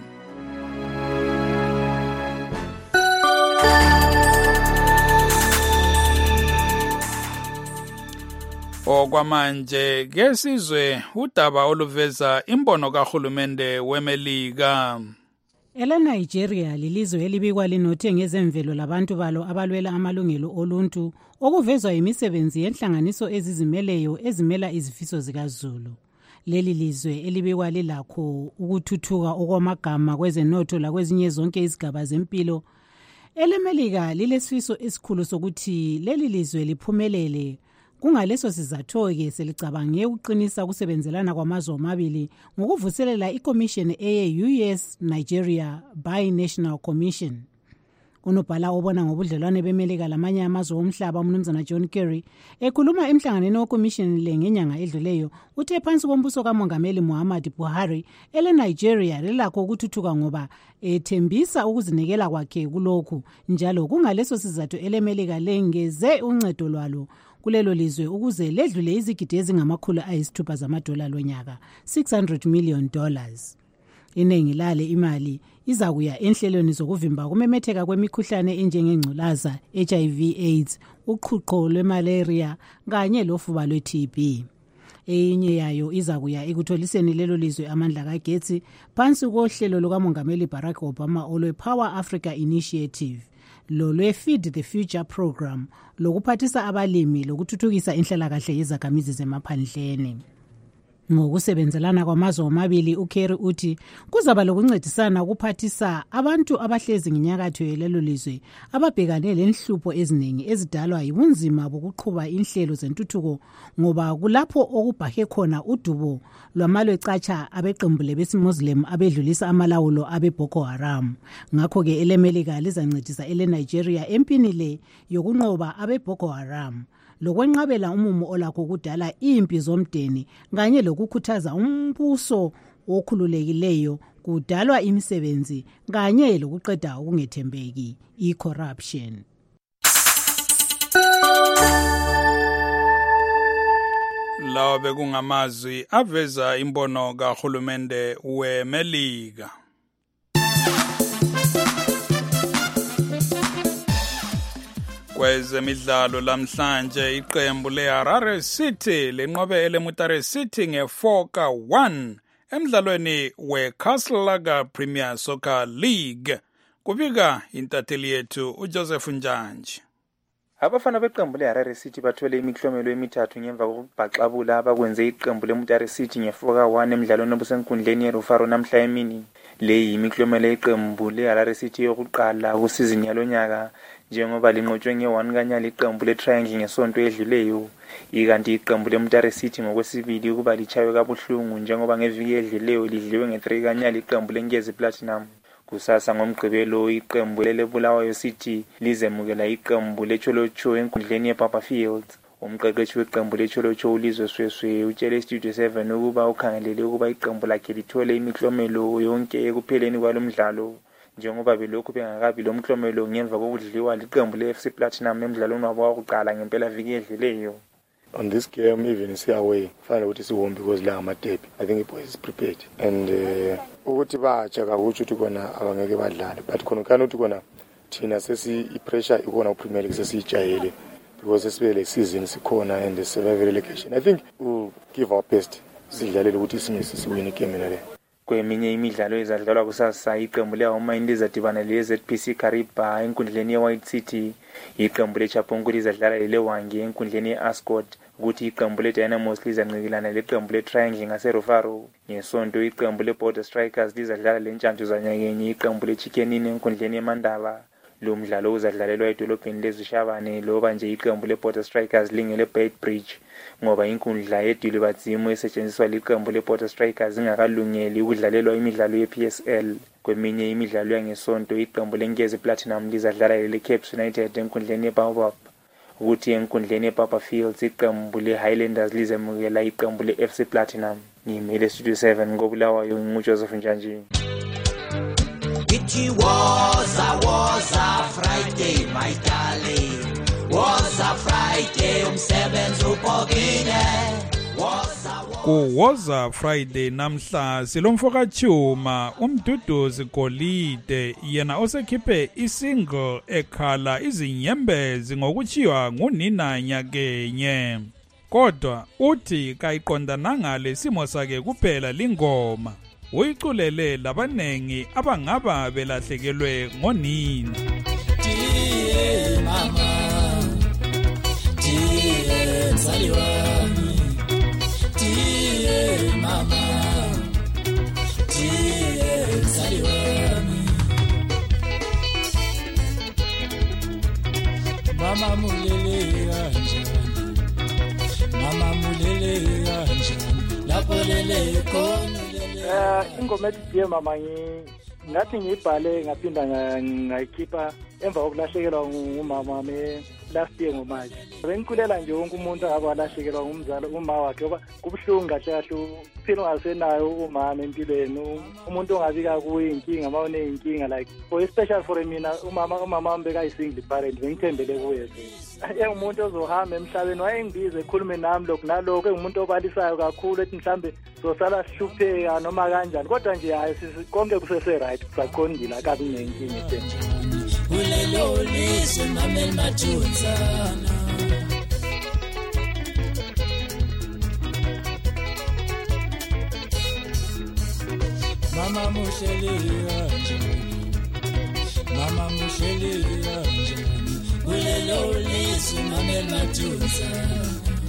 Okwamanje kesizwe udaba oluveza imbono kahulumende weMelika. Ele Nigeria lilizwe elibikwa linothe ngezemvelo labantu balo abalwela amalungelo oluntu okuvezwa imisebenzi yenhlanganiso ezizimeleyo ezimela izifiso zikaZulu. Leli lizwe elibikwa lilakho ukuthuthuka okwamagama kwezenotho lakwezinye zonke izigaba zempilo. EleMelika lilesifiso esikhulu sokuthi leli lizwe liphumelele. Kungaleso sizatho-ke selicabange ukuqinisa ukusebenzelana kwamazwe omabili ngokuvuselela ikomishini eye-U S Nigeria Bi-National Commission. Unobhala obona ngobudlelwane beMelika lamanye amazwe omhlaba umnumzana John Kerry ekhuluma emhlanganweni wekomishini le ngenyanga edluleyo uthe phansi kombuso kaMongameli Muhammad Buhari ele Nigeria lilakho ukuthuthuka ngoba ethembisa ukuzinikela kwakhe kulokhu njalo kungaleso sizatho eleMelika lengeze uncedo lwalo kulelo lizwe ukuze ledlule izigidi ezingamakhulu ayisithupha zamadola lonyaka six hundred million dollars. Iningi lale imali iza kuya enhlelweni zokuvimba kumemetheka kwemikhuhlane enjengengculaza, H I V AIDS, uqhuqho lwemalaria kanye lofuba lwe-T B. Eyinye yayo iza kuya ekutholiseni lelo lizwe amandla kagetsi phansi kohlelo lukaMongameli Barack Obama olwe-Power Africa Initiative. Lo lwe-Feed the Future program lokuphathisa abalimi lokuthuthukisa inhlalakahle yezakhamizi zemaphandleni. Ngokusebenzelana kwamazwe omabili uKerry uthi kuzaba lokuncedisana ukuphathisa abantu abahlezi ngenyakatho yelelo lizwe ababhekane lenhlupho eziningi ezidalwa yibunzima bokuqhuba inhlelo zentuthuko ngoba kulapho okubhahe khona udubo lwamalwecatsha abeqembule besimuslim abedlulisa amalawulo abe Boko Haram. Ngakho-ke eleMelika lizancedisa ele Nigeria empini le yokunqoba abe Boko Haram lokwenqabela umumo olakho kudala impi zomdeni kanye lokukhuthaza umbuso okhululekileyo kudalwa imisebenzi kanye lokuqeda ukungethembeki i-corruption. Lawa bekungamazwi aveza imbono kahulumende weMelika. Kwezemidlalo lamhlanje iqembu leHarare City lenqobe eleMutare City nge-four ka one emdlalweni weCastle Premier Soccer League. Kubika intatheli yethu uJoseph Njanji. Abafana beqembu leHarare City bathole imiklomelo emithathu ngemva kokubhaxabula abakwenze iqembu leMutare City nge-four ka one emdlalweni obusenkundleni yeRufaro namhla emini. Le yimiklomelo yeqembu leHarare City yokuqala kusizini yalonyaka njengoba linqotshwe nge-one kanyala iqembu le-Triangle ngesonto edluleyo. Ikanti iqembu leMutare City ngokwesibili ukuba lichaywe kabuhlungu njengoba ngeviki edluleyo lidliwe nge-three kanyala iqembu leNkezi Platinum. Kusasa ngomgqibelo iqembu leleBulawayo City lizemukela iqembu leCholocho enkundleni yePapa Fields. Umqeqeshi weqembu leCholocho uLizwe Sweswe utshele iStudio seven ukuba ukhangelele ukuba iqembu lakhe lithole imiklomelo yonke ekupheleni kwalomdlalo njengoba belokhu bengakabi lomklomelo ngemva kokudliwa liqembu le-F C Platinum emdlalweni wabo wokuqala ngempela viki edluleyo. On this game, even if we are away, find out it's home because la amadebi. I think the boys is prepared. And ukuthi batsha kakuthi ukuthi kona abangeke badlale. But khona kana ukuthi kona thina sesi ipressure ikona uPremier League sesijayele. because esibele season sikhona and the survival relegation. I think we'll give our best sidlalele ukuthi singisi siwine game nale. Kweminye imidlalo ezadlalwa kusasa iqembu leHoma lizadibana le-Z P C Kariba enkundleni ye-White City, iqembu leChapongwe lizadlala le-Wange enkundleni ye-Ascot, ukuthi iqembu le-Dynamos lizanqikilana leqembu le-Triangle ngase-Rufaro. Ngesonto iqembu le-Border Strikers lizadlala le-Ntshantshuzanyakenye iqembu le-Chicken Inn enkundleni ye-Mandaba. Lo mdlalo uzadlalelwa edolobheni leZishabane loba nje iqembu le-Border Strikers lingele Beitbridge, ngoba inkundla yedilibadzimu esetshenziswa liqembu le-Border Strikers ingakalungeli ukudlalelwa imidlalo ye-P S L. Kweminye imidlalo yangesonto iqembu leNkezi Platinum lizadlala le-Cape United enkundleni ye-Baobab, ukuthi enkundleni ye-Papa Fields iqembu le-Highlanders lizemukela iqembu le-F C Platinum. Ngimele Studio seven ngobulawayo nginguJoseph Njanjini. It was a was a Friday, my darling. Was a Friday, umsebenzi ubhokile. Ku Woza Friday namhla silomfoka Chuma umduduzi Golide yena osekhiphe isingle ekhala izinyembezi ngokuchiwa ngunina Nyakenye. Kodwa uthi kayiqondananga lesimo sakhe kuphela lingoma. Uyiculele labanengi abangaba belahlekelwe ngonina. Dear mama, dear mzali wami, dear mama, dear mzali wami. Mama mulele kanjani, mama mulele kanjani, lapho lele khona. Eh ingoma ethi Dear Mama ngathi ngibhale ngaphinda ngayikhipha emva kokulahlekelwa ngumama wami last year ngoMashi. Bengikulela nje wonke umuntu abalahlekelwa ngumzali uma wakhe ngoba kubuhlungu kahle kahle phela ungasenayo umama empilweni, umuntu ongabika kuye inkinga mawune inkinga like for especially for mina umama umama wami beka single parent bengithembele kuye. Engumuntu ozohamba emhlabeni wayengibize ekhulume nami lokho nalokho, engumuntu obalisayo kakhulu ethi mhlambe sosala sihlupheka noma kanjani, kodwa nje hayi konke kusese right kusaqondile akabi nenkinga nje. Ulelo lizwe mamel mathunzana. Mama muhleli kanjani, mama muhleli kanjani, ulelo lizwe mamel mathunzana.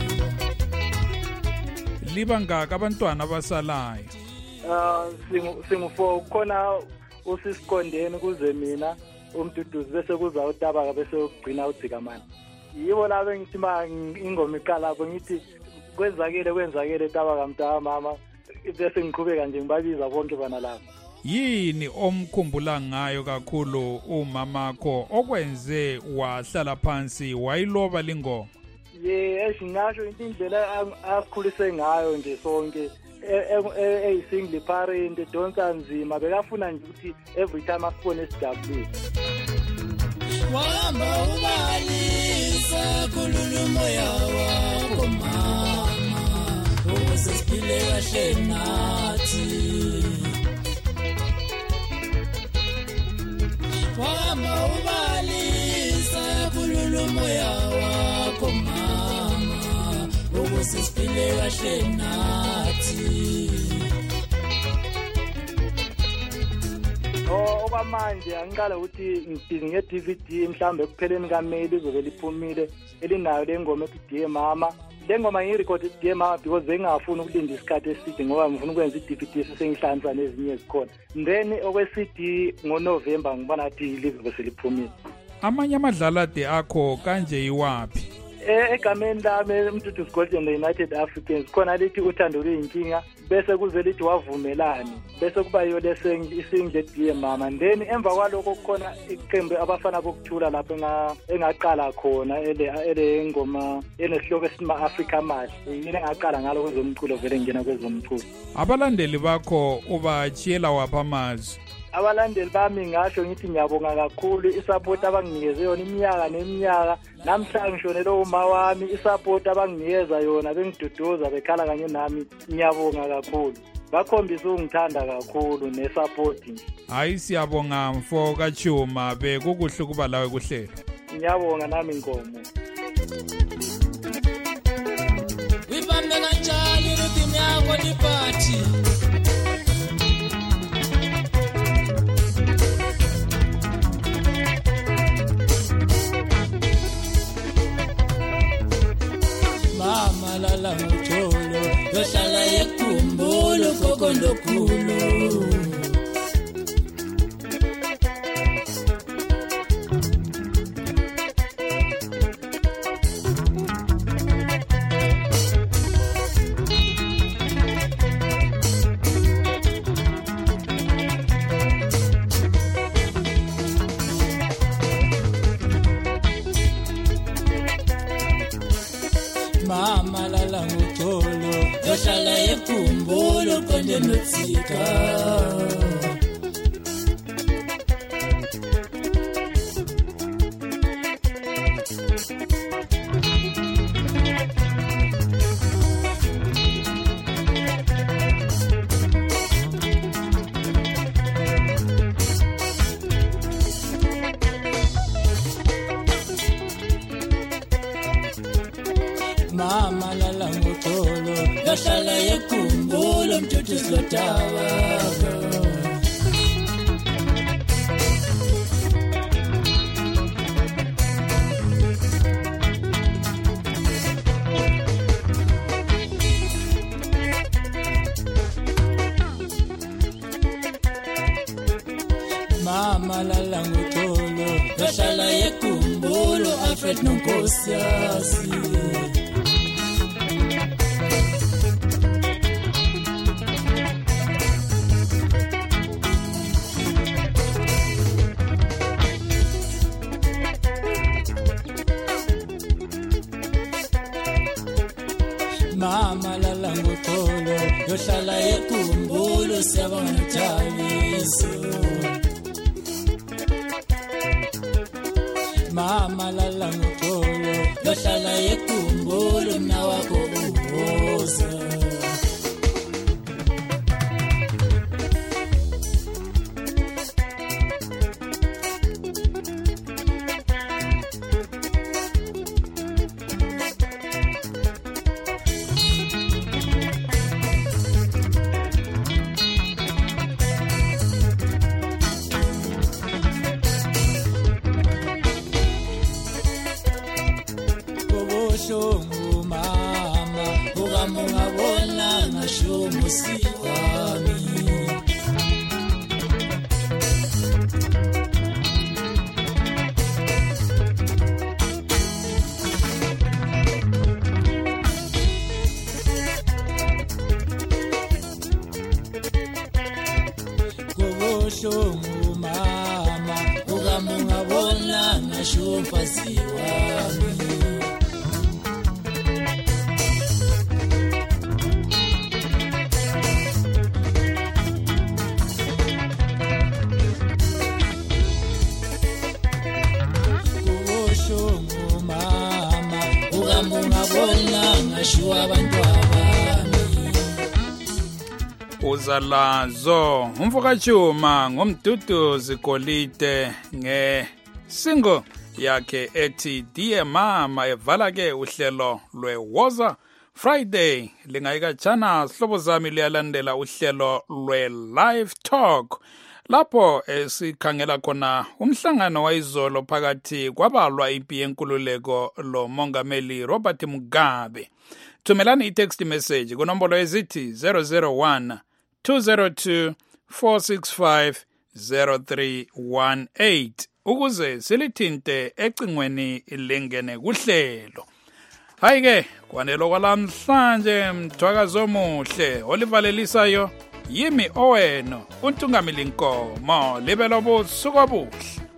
Liba ngaka abantwana abasalayo? Ah singu singu for khona usisikondeni kuze mina umduduzi bese kuza uTabaka bese ugcina uDzikamani. Yibo labo ngithi ma ingoma iqala lapho ngithi kwenzakile kwenzakile Tabaka mntaka mama bese ngiqhubeka nje ngibabiza bonke bana lapho. Yini omkhumbula ngayo kakhulu umamakho okwenze wahlala phansi wayiloba lingoma? Ye eshingasho indlela asikhulise ngayo nje sonke eyisingle parent donsa nzima bekafuna nje ukuthi every time afone isigabuli. Wahamba ubalisa kululumo yakho mama ukuze siphile kahle nathi. Wahamba ubalisa kululumo yakho mama ukuze siphile kahle nathi. Oh okwamanje angiqala ukuthi ngibhizi nge-D V D mhlambe ekupheleni kaMeyi lizobe liphumile elinayo le ngoma ethi Dear Mama. Le ngoma ngiyirekhode Dear Mama because bengingafuni ukulinda isikhathi eside ngoba ngifuna ukwenza i-D V D sesengihlanza nezinye ezikhona. Then okwe-C D ngoNovember ngibona ukuthi lizobe seliphumile. Amanye amadlalade akho kanje iwapi? Egameni lami umduduzi Golden United Africans khona lithi uthando luyinkinga bese kuze lithi wavumelani bese kuba yiyo lesingle Dear Mama. Then emva kwalokho kukhona iqembu abafana bokuthula lapho engaqala khona ele ngoma enesihloko esima Africa Mash yini engaqala ngalo kwezomculo vele ngena kwezomculo. Abalandeli bakho ubachiyela wapha amazwi? Abalandeli bami ngasho ngithi ngiyabonga kakhulu isupport abanginikeze yona iminyaka neminyaka. Namhla ngishonele uma wami isupport abanginikeza yona bengiduduza bekhala kanye nami ngiyabonga kakhulu. Bakhombisa ungithanda kakhulu nesupport nje. Hayi siyabonga mfo kaChuma bekukuhle kuba lawe kuhlelo. Ngiyabonga nami Nkomo. Wibambe kanjani rhythm yakho liparty. Mama lala ngotolo yohlala yekhumbula kokondo khulu. Mama lala ngotolo yohlala yekhumbula konde notsika. Mama lala ngotolo yohlala yekhumbula mtuthu slotawa. Mama lala ngotolo yohlala yekhumbula Alfred Nonkosiyasi. Mama lala ngotolo yohlala yekhumbula siyabona Jabiso. Mama lala ngotolo yohlala yekhumbula mna wakho uhoza. Shongu mama ukamunga bona ngasho musiwami. Kobo shongu mama ukamunga bona ngasho pasiwami. Uzalazo umfokachuma ngomduduzi Golide nge single yakhe ethi Dear Mama evala ke uhlelo lweWoza Friday. Lingayikajana sihlobo zami liyalandela uhlelo lwe-Live Talk lapho esikhangela khona umhlangano wayizolo phakathi kwabalwa impi yenkululeko lo Mongameli Robert Mugabe. Thumelani i-text message kunombolo ezithi zero zero one two zero two four six five zero three one eight ukuze silithinte ecingweni lengene kuhlelo. Hayi ke kwanelo kwalamhlanje mthwakazo omuhle olivalelisayo yimi oweno uNtungamili Nkomo libelo busuku obuhle.